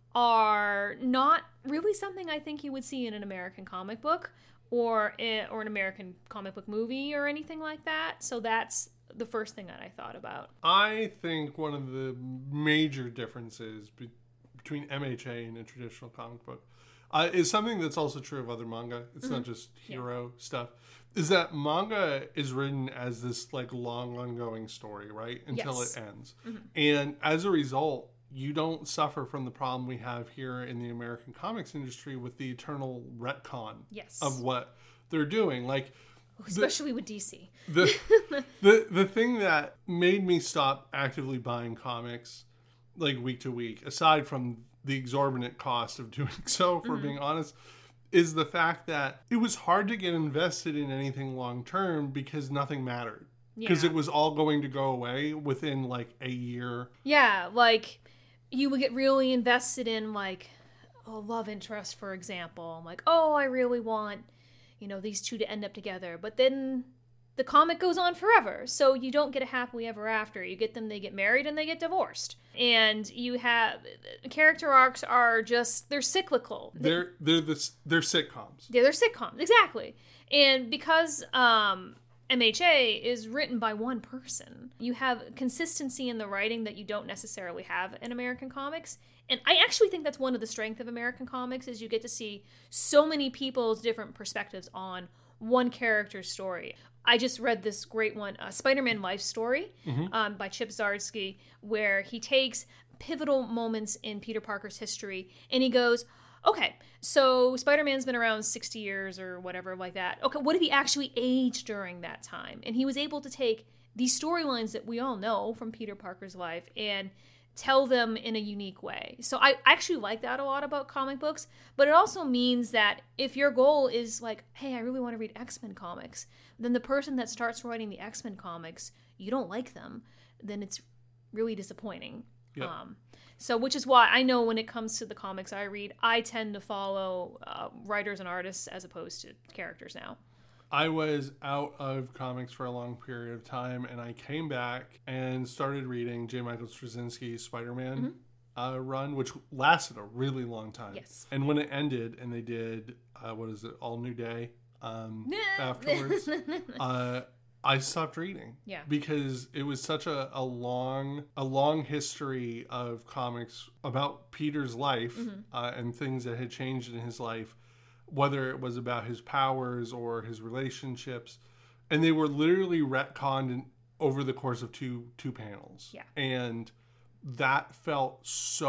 are not really something I think you would see in an American comic book or in, or an American comic book movie or anything like that. So that's the first thing that I thought about. I think one of the major differences be- between M H A and a traditional comic book uh, is something that's also true of other manga. It's mm-hmm. not just hero yeah. stuff. Is that manga is written as this like long ongoing story, right? Until yes. it ends. Mm-hmm. And as a result, you don't suffer from the problem we have here in the American comics industry with the eternal retcon yes. of what they're doing. Like, especially the, with D C. The, the the thing that made me stop actively buying comics like week to week, aside from the exorbitant cost of doing so, for mm-hmm. being honest, is the fact that it was hard to get invested in anything long term because nothing mattered. Because yeah. it was all going to go away within like a year. Yeah, like you would get really invested in like a love interest, for example. I'm like, oh, I really want, you know, these two to end up together. But then the comic goes on forever. So you don't get a happily ever after. You get them, they get married and they get divorced. And you have character arcs are just, they're cyclical. They're they're the, they're sitcoms. Yeah, they're sitcoms, exactly. And because um, M H A is written by one person, you have consistency in the writing that you don't necessarily have in American comics. And I actually think that's one of the strengths of American comics is you get to see so many people's different perspectives on one character's story. I just read this great one, uh, Spider-Man Life Story mm-hmm. um, by Chip Zdarsky, where he takes pivotal moments in Peter Parker's history and he goes, okay, so Spider-Man's been around sixty years or whatever like that. Okay, what if he actually aged during that time? And he was able to take these storylines that we all know from Peter Parker's life and tell them in a unique way. So I actually like that a lot about comic books, but it also means that if your goal is like, hey, I really want to read X-Men comics, then the person that starts writing the X-Men comics, you don't like them, then it's really disappointing. Yep. Um, so which is why I know when it comes to the comics I read, I tend to follow uh, writers and artists as opposed to characters now. I was out of comics for a long period of time, and I came back and started reading J. Michael Straczynski's Spider-Man mm-hmm. uh, run, which lasted a really long time. Yes. And when it ended, and they did, uh, what is it, All New Day um, afterwards, uh, I stopped reading. Yeah. Because it was such a, a long a long history of comics about Peter's life mm-hmm. uh, and things that had changed in his life, whether it was about his powers or his relationships. And they were literally retconned in, over the course of two two panels. Yeah. And that felt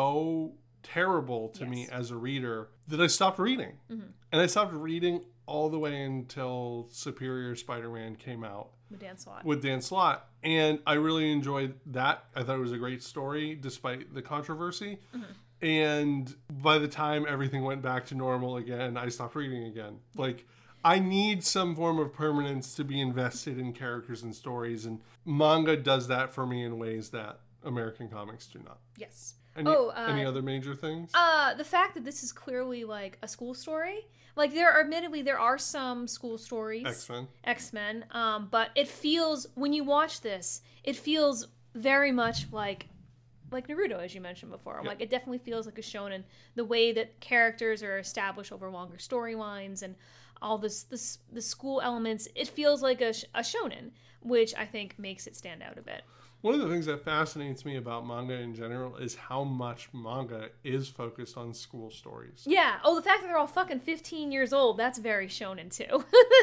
so terrible to yes. me as a reader that I stopped reading. Mm-hmm. And I stopped reading all the way until Superior Spider-Man came out. With Dan Slott. With Dan Slott. And I really enjoyed that. I thought it was a great story, despite the controversy. Mm-hmm. And by the time everything went back to normal again, I stopped reading again. Like, I need some form of permanence to be invested in characters and stories, and manga does that for me in ways that American comics do not. Yes. Any, oh, uh, any other major things? Uh, the fact that this is clearly like a school story. Like, there are, admittedly, there are some school stories. X-Men. X-Men. Um, but it feels, when you watch this, it feels very much like like Naruto, as you mentioned before. Yep. Like, it definitely feels like a shonen. The way that characters are established over longer storylines and all this, this the school elements, it feels like a, a shonen, which I think makes it stand out a bit. One of the things that fascinates me about manga in general is how much manga is focused on school stories. Yeah. Oh, the fact that they're all fucking fifteen years old, that's very shonen too.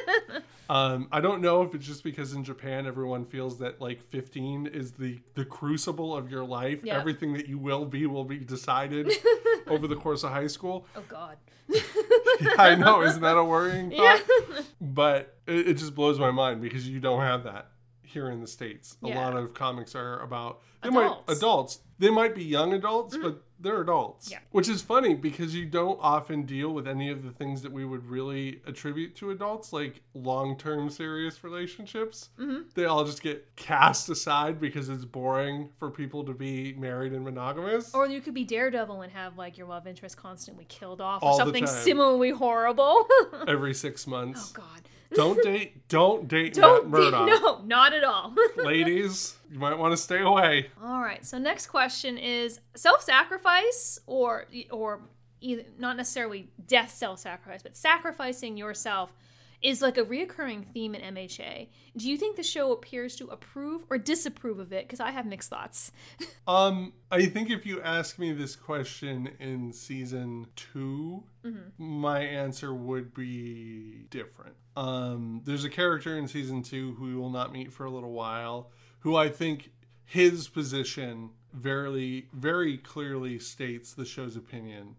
um, I don't know if it's just because in Japan everyone feels that like fifteen is the, the crucible of your life. Yep. Everything that you will be will be decided over the course of high school. Oh, God. Yeah, I know. Isn't that a worrying thought? Yeah. But it, it just blows my mind because you don't have that here in the States. A yeah. lot of comics are about they adults. might adults. They might be young adults, mm-hmm. but they're adults. Yeah. Which is funny because you don't often deal with any of the things that we would really attribute to adults, like long-term serious relationships. Mm-hmm. They all just get cast aside because it's boring for people to be married and monogamous. Or you could be Daredevil and have like your love interest constantly killed off all or something similarly horrible. Every six months. Oh, God. Don't date, don't date don't Matt Murdock. Date, no, not at all. Ladies, you might want to stay away. All right. So next question is self-sacrifice or or either, not necessarily death self-sacrifice, but sacrificing yourself is like a reoccurring theme in M H A. Do you think the show appears to approve or disapprove of it? Because I have mixed thoughts. um, I think if you ask me this question in season two, mm-hmm. my answer would be different. Um, there's a character in season two who we will not meet for a little while, who I think his position very, very clearly states the show's opinion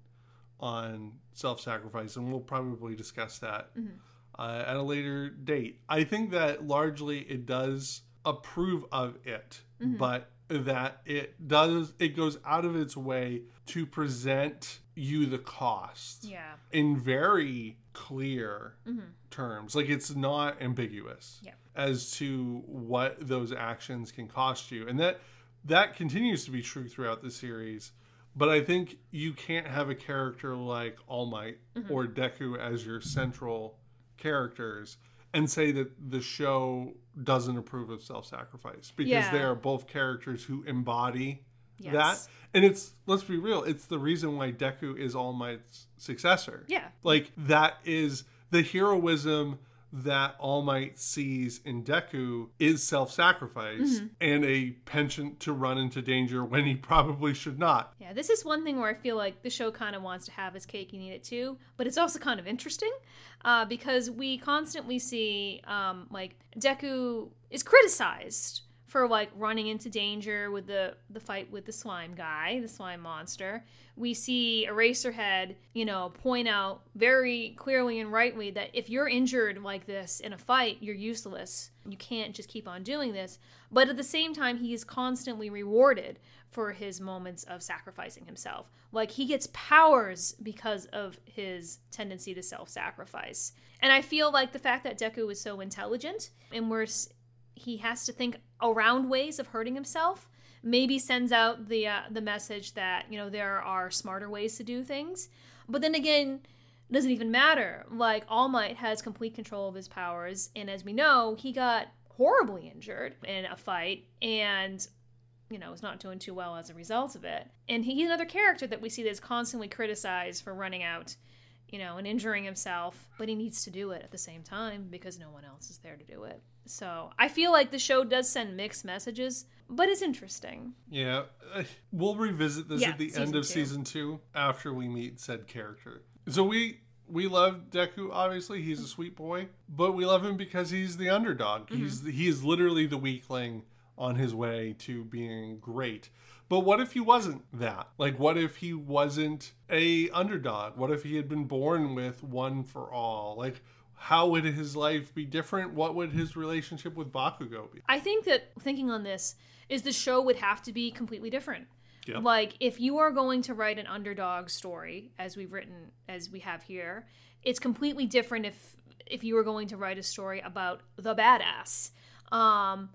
on self-sacrifice, and we'll probably discuss that. Mm-hmm. Uh, at a later date. I think that largely it does approve of it, mm-hmm. but that it does, it goes out of its way to present you the cost yeah. in very clear mm-hmm. terms. Like, it's not ambiguous yeah. as to what those actions can cost you. And that that continues to be true throughout the series. But I think you can't have a character like All Might mm-hmm. or Deku as your central characters and say that the show doesn't approve of self-sacrifice, because yeah. they are both characters who embody yes. that. And it's, let's be real, it's the reason why Deku is All Might's successor. Yeah. Like, that is the heroism that All Might sees in Deku is self-sacrifice mm-hmm. and a penchant to run into danger when he probably should not. Yeah, this is one thing where I feel like the show kind of wants to have its cake and eat it too, but it's also kind of interesting uh, because we constantly see um, like Deku is criticized for like running into danger with the the fight with the slime guy, the slime monster. We see Eraserhead, you know, point out very clearly and rightly that if you're injured like this in a fight, you're useless. You can't just keep on doing this. But at the same time, he is constantly rewarded for his moments of sacrificing himself. Like, he gets powers because of his tendency to self-sacrifice. And I feel like the fact that Deku is so intelligent and we're he has to think around ways of hurting himself, maybe sends out the uh, the message that, you know, there are smarter ways to do things. But then again, it doesn't even matter. Like, All Might has complete control of his powers, and as we know, he got horribly injured in a fight, and, you know, is not doing too well as a result of it. And he's another character that we see that's constantly criticized for running out, you know, and injuring himself, but he needs to do it at the same time because no one else is there to do it. So I feel like the show does send mixed messages, but it's interesting. Yeah. We'll revisit this yeah, at the end of two. season two after we meet said character. So we we love Deku, obviously. He's a sweet boy, but we love him because he's the underdog. Mm-hmm. He's he is literally the weakling on his way to being great. But what if he wasn't that? Like, what if he wasn't a underdog? What if he had been born with one for all? Like, how would his life be different? What would his relationship with Bakugo be? I think that thinking on this is the show would have to be completely different. Yep. Like, if you are going to write an underdog story, as we've written, as we have here, it's completely different if if you were going to write a story about the badass. Um,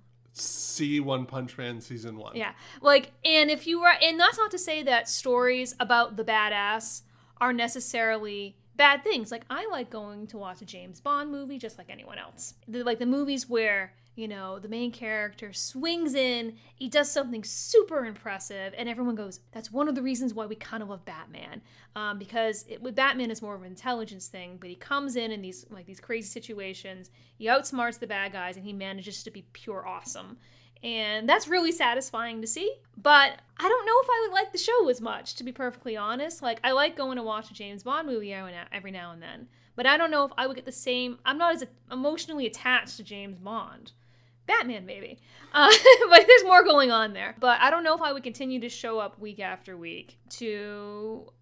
See One Punch Man season one. Yeah. Like, and if you were, and that's not to say that stories about the badass are necessarily bad things. Like, I like going to watch a James Bond movie just like anyone else. The, like the movies where, you know, the main character swings in, he does something super impressive, and everyone goes, that's one of the reasons why we kind of love Batman. Um, because it, with Batman, it's more of an intelligence thing, but he comes in in these like these crazy situations, he outsmarts the bad guys, and he manages to be pure awesome. And that's really satisfying to see. But I don't know if I would like the show as much, to be perfectly honest. Like, I like going to watch a James Bond movie every now and then. But I don't know if I would get the same... I'm not as emotionally attached to James Bond. Batman, maybe. Uh, but there's more going on there. But I don't know if I would continue to show up week after week to...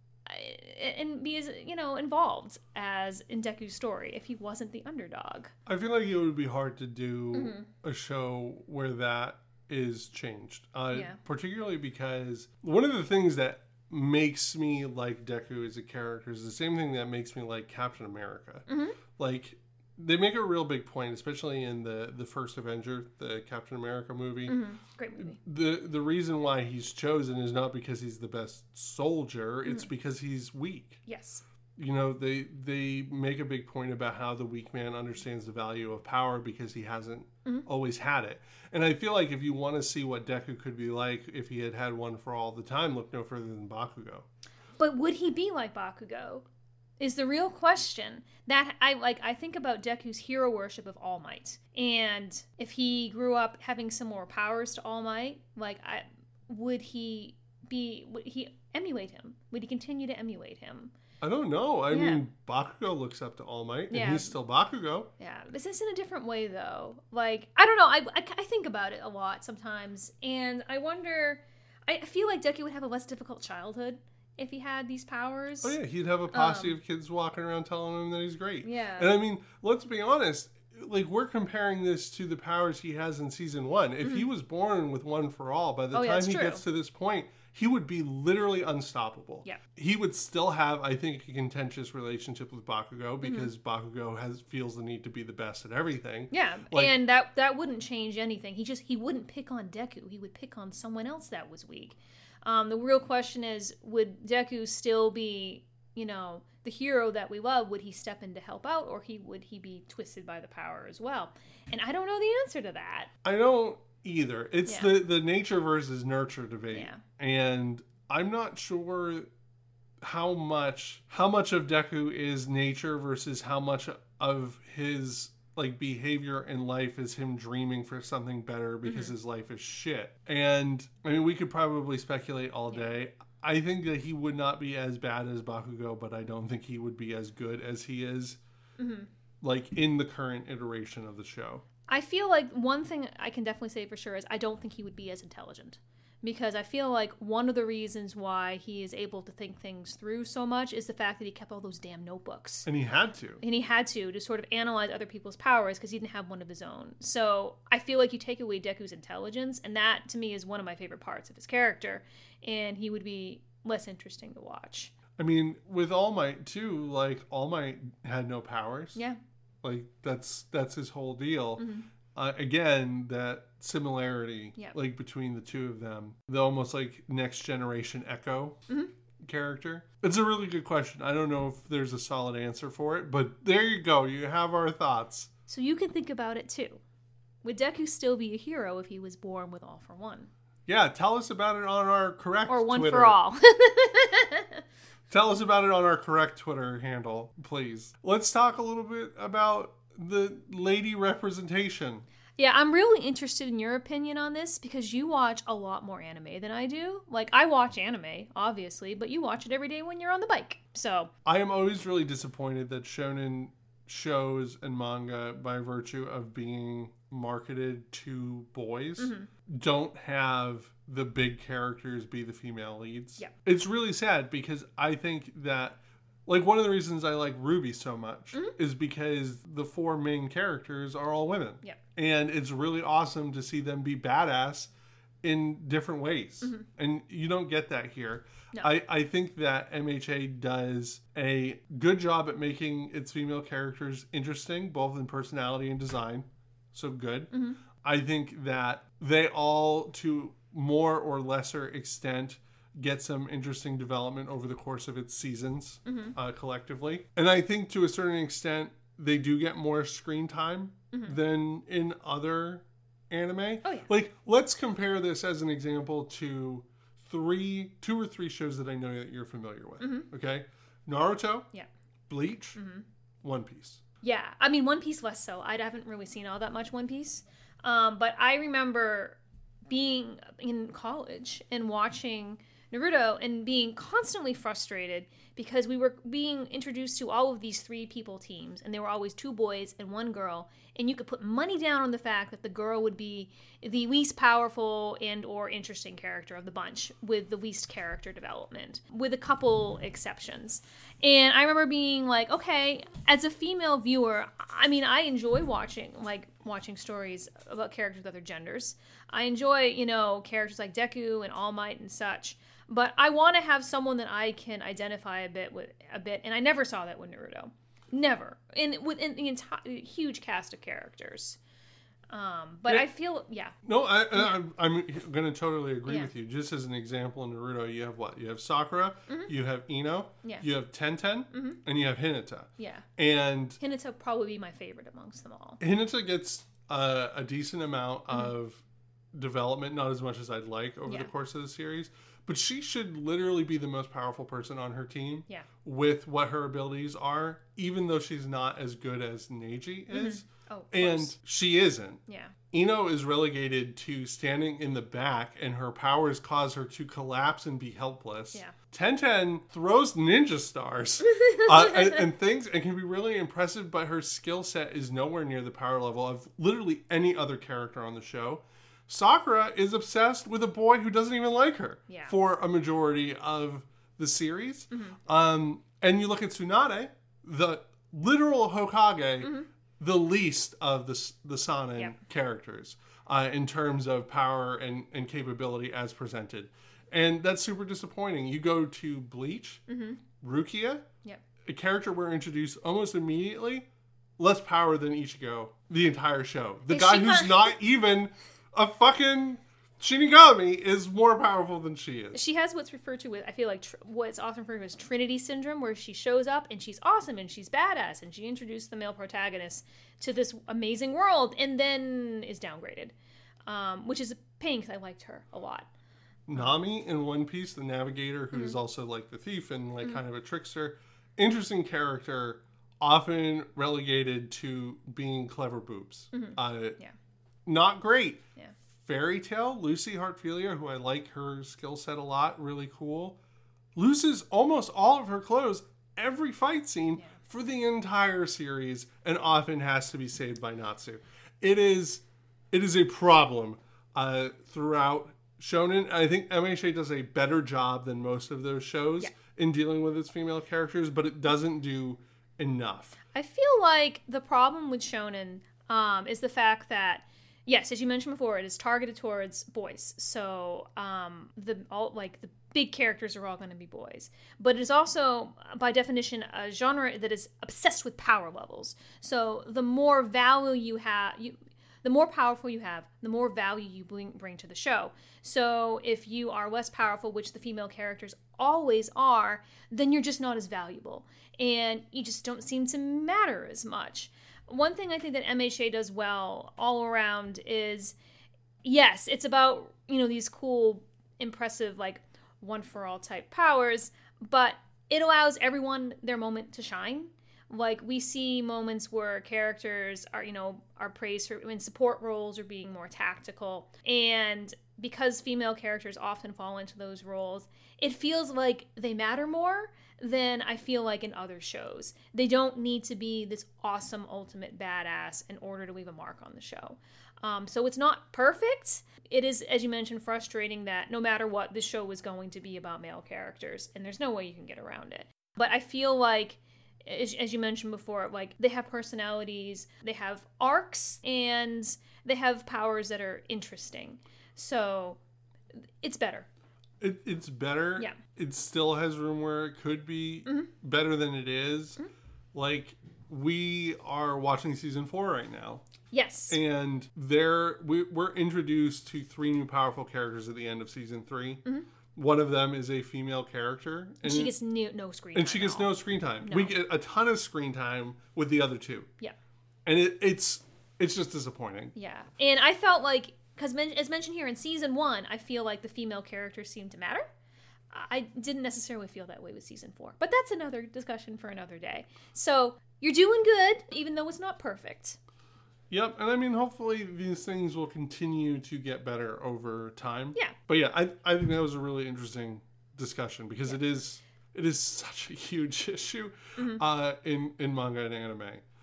and be as, you know, involved as in Deku's story if he wasn't the underdog. I feel like it would be hard to do mm-hmm. a show where that is changed. Uh, yeah. Particularly because one of the things that makes me like Deku as a character is the same thing that makes me like Captain America. Mm-hmm. Like, they make a real big point, especially in the, the first Avenger, the Captain America movie. Mm-hmm. Great movie. The the reason why he's chosen is not because he's the best soldier, mm-hmm. it's because he's weak. Yes. you know, they they make a big point about how the weak man understands the value of power because he hasn't mm-hmm. always had it. And I feel like if you want to see what Deku could be like if he had had one for all the time, look no further than Bakugo. But would he be like Bakugo? Is the real question. That I like I think about Deku's hero worship of All Might. And if he grew up having similar powers to All Might, like I would he be would he emulate him? Would he continue to emulate him? I don't know. I yeah. mean, Bakugo looks up to All Might, and yeah. he's still Bakugo. Yeah, this is in a different way, though. Like, I don't know. I, I, I think about it a lot sometimes, and I wonder... I feel like Deku would have a less difficult childhood if he had these powers. Oh, yeah. He'd have a posse um, of kids walking around telling him that he's great. Yeah. And, I mean, let's be honest. Like, we're comparing this to the powers he has in Season one. If mm-hmm. he was born with one for all, by the oh, time yeah, he true. gets to this point... he would be literally unstoppable. Yeah. He would still have, I think, a contentious relationship with Bakugo because mm-hmm. Bakugo has feels the need to be the best at everything. Yeah, like, and that that wouldn't change anything. He just he wouldn't pick on Deku. He would pick on someone else that was weak. Um, the real question is, would Deku still be, you know, the hero that we love? Would he step in to help out, or he would he be twisted by the power as well? And I don't know the answer to that. I don't either. It's yeah. the, the nature versus nurture debate. Yeah. And I'm not sure how much how much of Deku is nature versus how much of his like behavior in life is him dreaming for something better because mm-hmm. his life is shit. And I mean, we could probably speculate all day. Yeah. I think that he would not be as bad as Bakugo, but I don't think he would be as good as he is mm-hmm. like in the current iteration of the show. I feel like one thing I can definitely say for sure is I don't think he would be as intelligent. Because I feel like one of the reasons why he is able to think things through so much is the fact that he kept all those damn notebooks. And he had to. And he had to, to sort of analyze other people's powers because he didn't have one of his own. So I feel like you take away Deku's intelligence, and that, to me, is one of my favorite parts of his character. And he would be less interesting to watch. I mean, with All Might, too, like, All Might had no powers. Yeah. Like, that's that's his whole deal. Mm-hmm. Uh, again, that similarity, yep. like between the two of them, the almost like next generation Echo mm-hmm. character. It's a really good question. I don't know if there's a solid answer for it, but there you go. You have our thoughts. So you can think about it too. Would Deku still be a hero if he was born with All for One? Yeah, tell us about it on our correct or One Twitter. for All. Tell us about it on our correct Twitter handle, please. Let's talk a little bit about the lady representation. Yeah, I'm really interested in your opinion on this because you watch a lot more anime than I do. Like, I watch anime, obviously, but you watch it every day when you're on the bike. So I am always really disappointed that shonen shows and manga, by virtue of being marketed to boys, mm-hmm. don't have the big characters be the female leads. Yeah. It's really sad because I think that like, one of the reasons I like RWBY so much mm-hmm. is because the four main characters are all women. Yeah. And it's really awesome to see them be badass in different ways. Mm-hmm. And you don't get that here. No. I, I think that M H A does a good job at making its female characters interesting, both in personality and design. So good. Mm-hmm. I think that they all, to more or lesser extent, get some interesting development over the course of its seasons mm-hmm. uh, collectively. And I think to a certain extent, they do get more screen time mm-hmm. than in other anime. Oh, yeah. Like, let's compare this as an example to three, two or three shows that I know that you're familiar with. Mm-hmm. Okay? Naruto. Yeah. Bleach. Mm-hmm. One Piece. Yeah. I mean, One Piece less so. I haven't really seen all that much One Piece. Um, but I remember being in college and watching Naruto and being constantly frustrated because we were being introduced to all of these three people teams, and there were always two boys and one girl, and you could put money down on the fact that the girl would be the least powerful and or interesting character of the bunch with the least character development, with a couple exceptions. And I remember being like, okay, as a female viewer, I mean, I enjoy watching like watching stories about characters with other genders. I enjoy, you know, characters like Deku and All Might and such. But I want to have someone that I can identify a bit with, a bit, and I never saw that with Naruto, never. And within the entire huge cast of characters, Um, but Yeah. I feel, yeah. No, I, I, I'm, I'm going to totally agree Yeah. with you. Just as an example, in Naruto, you have what? You have Sakura, Mm-hmm. you have Ino, Yeah. you have Tenten, Mm-hmm. and you have Hinata. Yeah. And Hinata would probably be my favorite amongst them all. Hinata gets uh, a decent amount Mm-hmm. of development, not as much as I'd like over Yeah. the course of the series, but she should literally be the most powerful person on her team Yeah. with what her abilities are, even though she's not as good as Neji is. Oh, of And course. she isn't. Yeah. Ino is relegated to standing in the back, and her powers cause her to collapse and be helpless. Yeah. Tenten throws ninja stars uh, and, and things, and can be really impressive, but her skill set is nowhere near the power level of literally any other character on the show. Sakura is obsessed with a boy who doesn't even like her Yeah. for a majority of the series. Um, and you look at Tsunade, the literal Hokage, the least of the the Sanin Yeah. characters uh, in terms of power and, and capability as presented. And that's super disappointing. You go to Bleach, Rukia, Yep. a character we're introduced almost immediately, less power than Ichigo the entire show. The Is guy she who's kind- not even a fucking Shinigami is more powerful than she is. She has what's referred to with, I feel like, tr- what's often referred to as Trinity Syndrome, where she shows up and she's awesome and she's badass and she introduced the male protagonist to this amazing world and then is downgraded, um, which is a pain because I liked her a lot. Nami in One Piece, the navigator, who's also like the thief and like kind of a trickster. Interesting character, often relegated to being clever boobs. Uh, Yeah. Not great. Yeah. Fairy Tail, Lucy Heartfilia, who I like her skill set a lot, really cool, loses almost all of her clothes every fight scene Yeah. for the entire series and often has to be saved by Natsu. It is it is a problem uh, throughout Shonen. I think M H A does a better job than most of those shows Yeah. in dealing with its female characters, but it doesn't do enough. I feel like the problem with Shonen um, is the fact that, yes, as you mentioned before, it is targeted towards boys. So um, the all like the big characters are all going to be boys. But it is also, by definition, a genre that is obsessed with power levels. So the more value you have, you, the more powerful you have, the more value you bring, bring to the show. So if you are less powerful, which the female characters always are, then you're just not as valuable. And you just don't seem to matter as much. One thing I think that M H A does well all around is, yes, it's about, you know, these cool, impressive, like, one-for-all type powers, but it allows everyone their moment to shine. Like, we see moments where characters are, you know, are praised for when support roles are being more tactical. And because female characters often fall into those roles, it feels like they matter more than I feel like in other shows. They don't need to be this awesome ultimate badass in order to leave a mark on the show. Um, so it's not perfect. It is, as you mentioned, frustrating that no matter what, this show is going to be about male characters, and there's no way you can get around it. But I feel like, as, as you mentioned before, like, they have personalities, they have arcs, and they have powers that are interesting. So it's better. It, it's better. Yeah. It still has room where it could be Mm-hmm. better than it is. Mm-hmm. Like, we are watching season four right now. Yes. And there we, we're introduced to three new powerful characters at the end of season three. Mm-hmm. One of them is a female character. And she gets no, no screen And time she gets at all. no screen time. No. We get a ton of screen time with the other two. Yeah. And it, it's it's just disappointing. Yeah. And I felt like, because men- as mentioned here in season one, I feel like the female characters seem to matter. I didn't necessarily feel that way with season four. But that's another discussion for another day. So you're doing good, even though it's not perfect. Yep, and I mean, hopefully these things will continue to get better over time. Yeah. But yeah, I I think that was a really interesting discussion because yeah. it is it is such a huge issue mm-hmm. uh, in in manga and anime.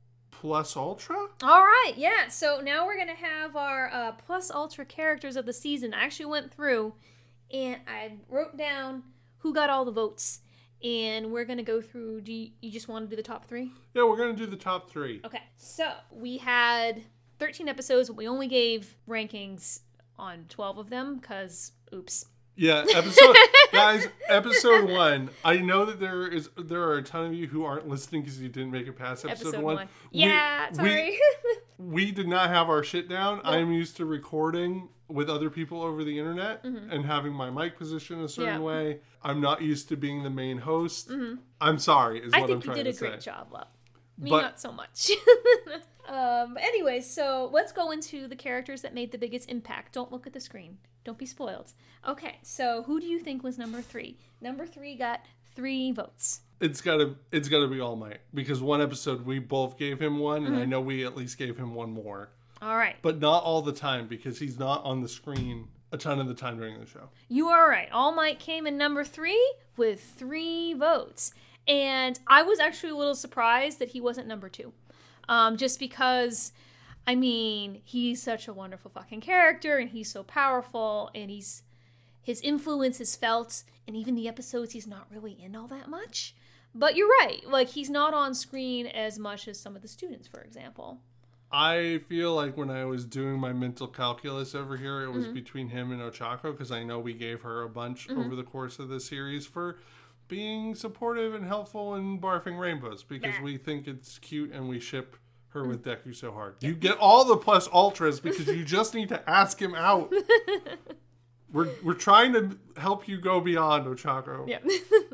Plus Ultra? All right, yeah. So now we're gonna have our uh, Plus Ultra characters of the season. I actually went through and I wrote down who got all the votes. And we're going to go through, do you, you just want to do the top three? Yeah, we're going to do the top three. Okay, so we had thirteen episodes, but we only gave rankings on twelve of them, because, oops. Yeah, episode, guys, episode one. I know that there is there are a ton of you who aren't listening because you didn't make it past episode, episode one. one. Yeah, we, sorry. We, We did not have our shit down. I am used to recording with other people over the internet mm-hmm. and having my mic position a certain yeah. way. I'm not used to being the main host. Mm-hmm. I'm sorry, is I what I'm trying to say. I think you did a great job, Love. Me, but, not so much. um, anyway, so let's go into the characters that made the biggest impact. Don't look at the screen. Don't be spoiled. Okay, so who do you think was number three? Number three got three votes. It's gotta, it's gotta be All Might, because one episode we both gave him one, mm-hmm. and I know we at least gave him one more. All right. But not all the time, because he's not on the screen a ton of the time during the show. You are right. All Might came in number three with three votes. And I was actually a little surprised that he wasn't number two. Um, just because, I mean, he's such a wonderful fucking character, and he's so powerful, and he's his influence is felt, and even the episodes he's not really in all that much. But you're right. Like, he's not on screen as much as some of the students, for example. I feel like when I was doing my mental calculus over here, it was mm-hmm. between him and Ochako, because I know we gave her a bunch mm-hmm. over the course of the series for being supportive and helpful and barfing rainbows, because nah. we think it's cute and we ship her mm-hmm. with Deku so hard. You get all the plus ultras because you just need to ask him out. we're we're trying to help you go beyond, Ochako. Yeah.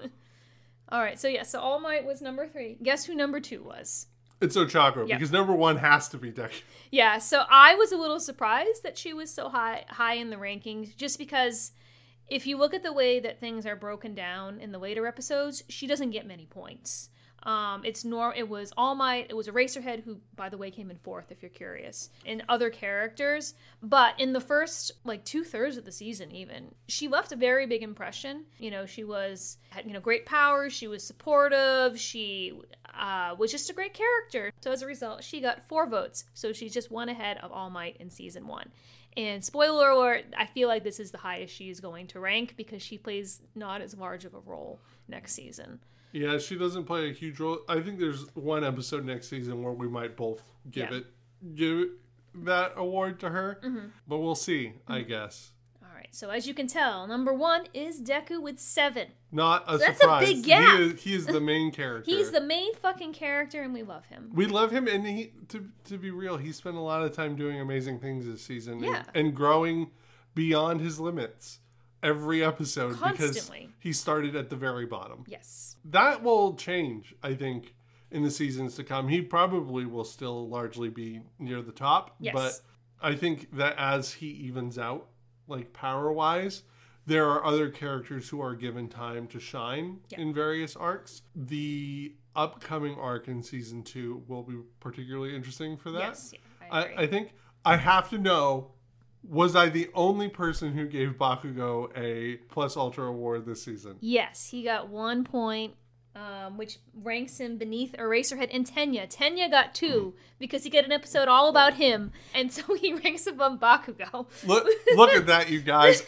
All right, so yeah, so All Might was number three. Guess who number two was? It's Ochako, yep. because number one has to be Deku. Yeah, so I was a little surprised that she was so high high in the rankings, just because if you look at the way that things are broken down in the later episodes, she doesn't get many points. Um, it's nor it was All Might, it was Eraserhead, who, by the way, came in fourth, if you're curious, and other characters. But in the first, like, two-thirds of the season, even, she left a very big impression. You know, she was, had, you know, great powers, she was supportive, she uh, was just a great character. So as a result, she got four votes, so she's just one ahead of All Might in season one. And spoiler alert, I feel like this is the highest she is going to rank, because she plays not as large of a role next season. Yeah, she doesn't play a huge role. I think there's one episode next season where we might both give yeah. it give it, that award to her. Mm-hmm. But we'll see, mm-hmm. I guess. All right, so as you can tell, number one is Deku with seven. Not a so surprise. That's a big gap. He is, he is the main character. He's the main fucking character, and we love him. We love him, and he, to to be real, he spent a lot of time doing amazing things this season. Yeah. And, and growing beyond his limits. Every episode. Constantly. Because he started at the very bottom. Yes. That will change, I think, in the seasons to come. He probably will still largely be near the top. Yes. But I think that as he evens out, like power-wise, there are other characters who are given time to shine yeah. in various arcs. The upcoming arc in season two will be particularly interesting for that. Yes, yeah, I agree. I, I think I have to know, was I the only person who gave Bakugo a Plus Ultra award this season? Yes, he got one point, um, which ranks him beneath Eraserhead and Tenya. Tenya got two because he got an episode all about him, and so he ranks above Bakugo. Look, look at that, you guys.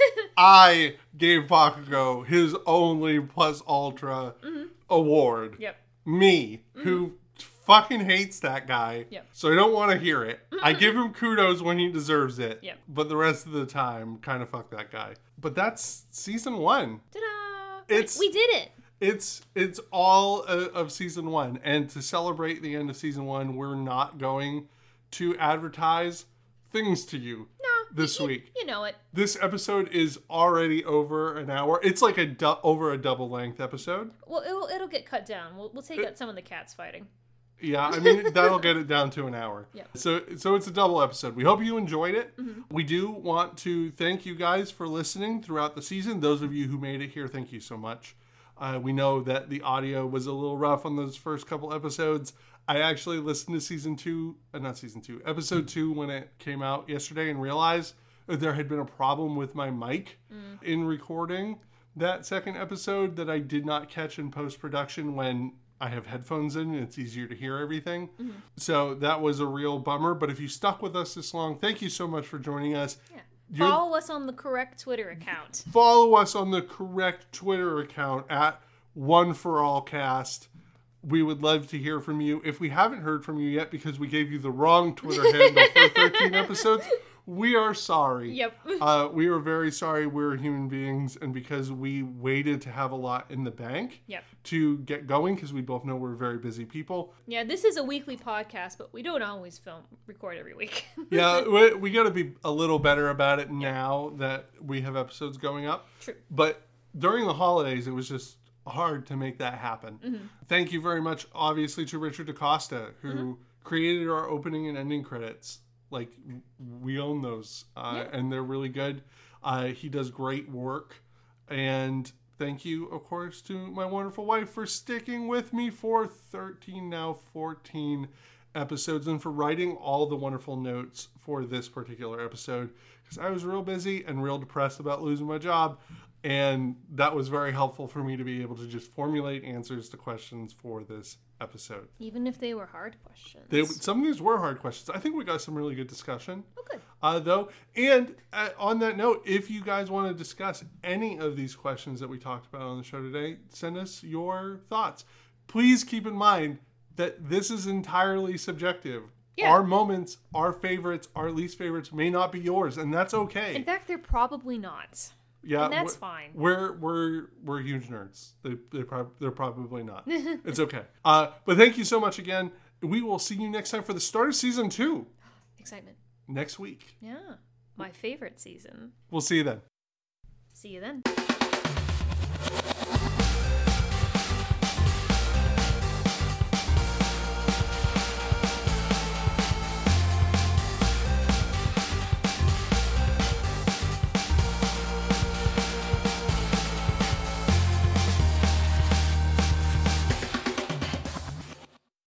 I gave Bakugo his only Plus Ultra mm-hmm. award. Yep. Me, mm-hmm. who fucking hates that guy, yep. so I don't want to hear it. I give him kudos when he deserves it, yep. but the rest of the time, kind of fuck that guy. But that's season one. Ta-da! It's we did it. It's it's all uh, of season one, and to celebrate the end of season one, we're not going to advertise things to you no, this you, week. You know it. This episode is already over an hour. It's like a du- over a double length episode. Well, it'll it'll get cut down. We'll we'll take it, out some of the cats fighting. Yeah, I mean, that'll get it down to an hour. Yep. So so it's a double episode. We hope you enjoyed it. Mm-hmm. We do want to thank you guys for listening throughout the season. Those of you who made it here, thank you so much. Uh, we know that the audio was a little rough on those first couple episodes. I actually listened to season two, uh, not season two, episode two when it came out yesterday and realized that there had been a problem with my mic mm. in recording that second episode that I did not catch in post-production when I have headphones in and it's easier to hear everything. Mm-hmm. So that was a real bummer. But if you stuck with us this long, thank you so much for joining us. Yeah. You're, follow us on the correct Twitter account. Follow us on the correct Twitter account at One For All Cast. We would love to hear from you. If we haven't heard from you yet because we gave you the wrong Twitter handle for thirteen episodes, we are sorry. Yep. uh, we are very sorry. We're human beings, and because we waited to have a lot in the bank Yep. to get going, because we both know we're very busy people. Yeah, this is a weekly podcast, but we don't always film, record every week. Yeah, we, we got to be a little better about it now that we have episodes going up. True. But during the holidays, it was just hard to make that happen. Mm-hmm. Thank you very much, obviously, to Richard DaCosta, who mm-hmm. created our opening and ending credits. Like, we own those, uh, yeah. and they're really good. Uh, he does great work. And thank you, of course, to my wonderful wife for sticking with me for thirteen, now fourteen episodes, and for writing all the wonderful notes for this particular episode, because I was real busy and real depressed about losing my job. And that was very helpful for me to be able to just formulate answers to questions for this episode. Even if they were hard questions. They, some of these were hard questions. I think we got some really good discussion. Oh, good. Uh, though, and uh, on that note, if you guys want to discuss any of these questions that we talked about on the show today, send us your thoughts. Please keep in mind that this is entirely subjective. Yeah. Our moments, our favorites, our least favorites may not be yours, and that's okay. In fact, they're probably not. Yeah, and that's we're, fine. We're we're we're huge nerds. They they prob- they're probably not. It's okay. Uh, but thank you so much again. We will see you next time for the start of season two. Excitement. Next week. Yeah, my favorite season. We'll see you then. See you then.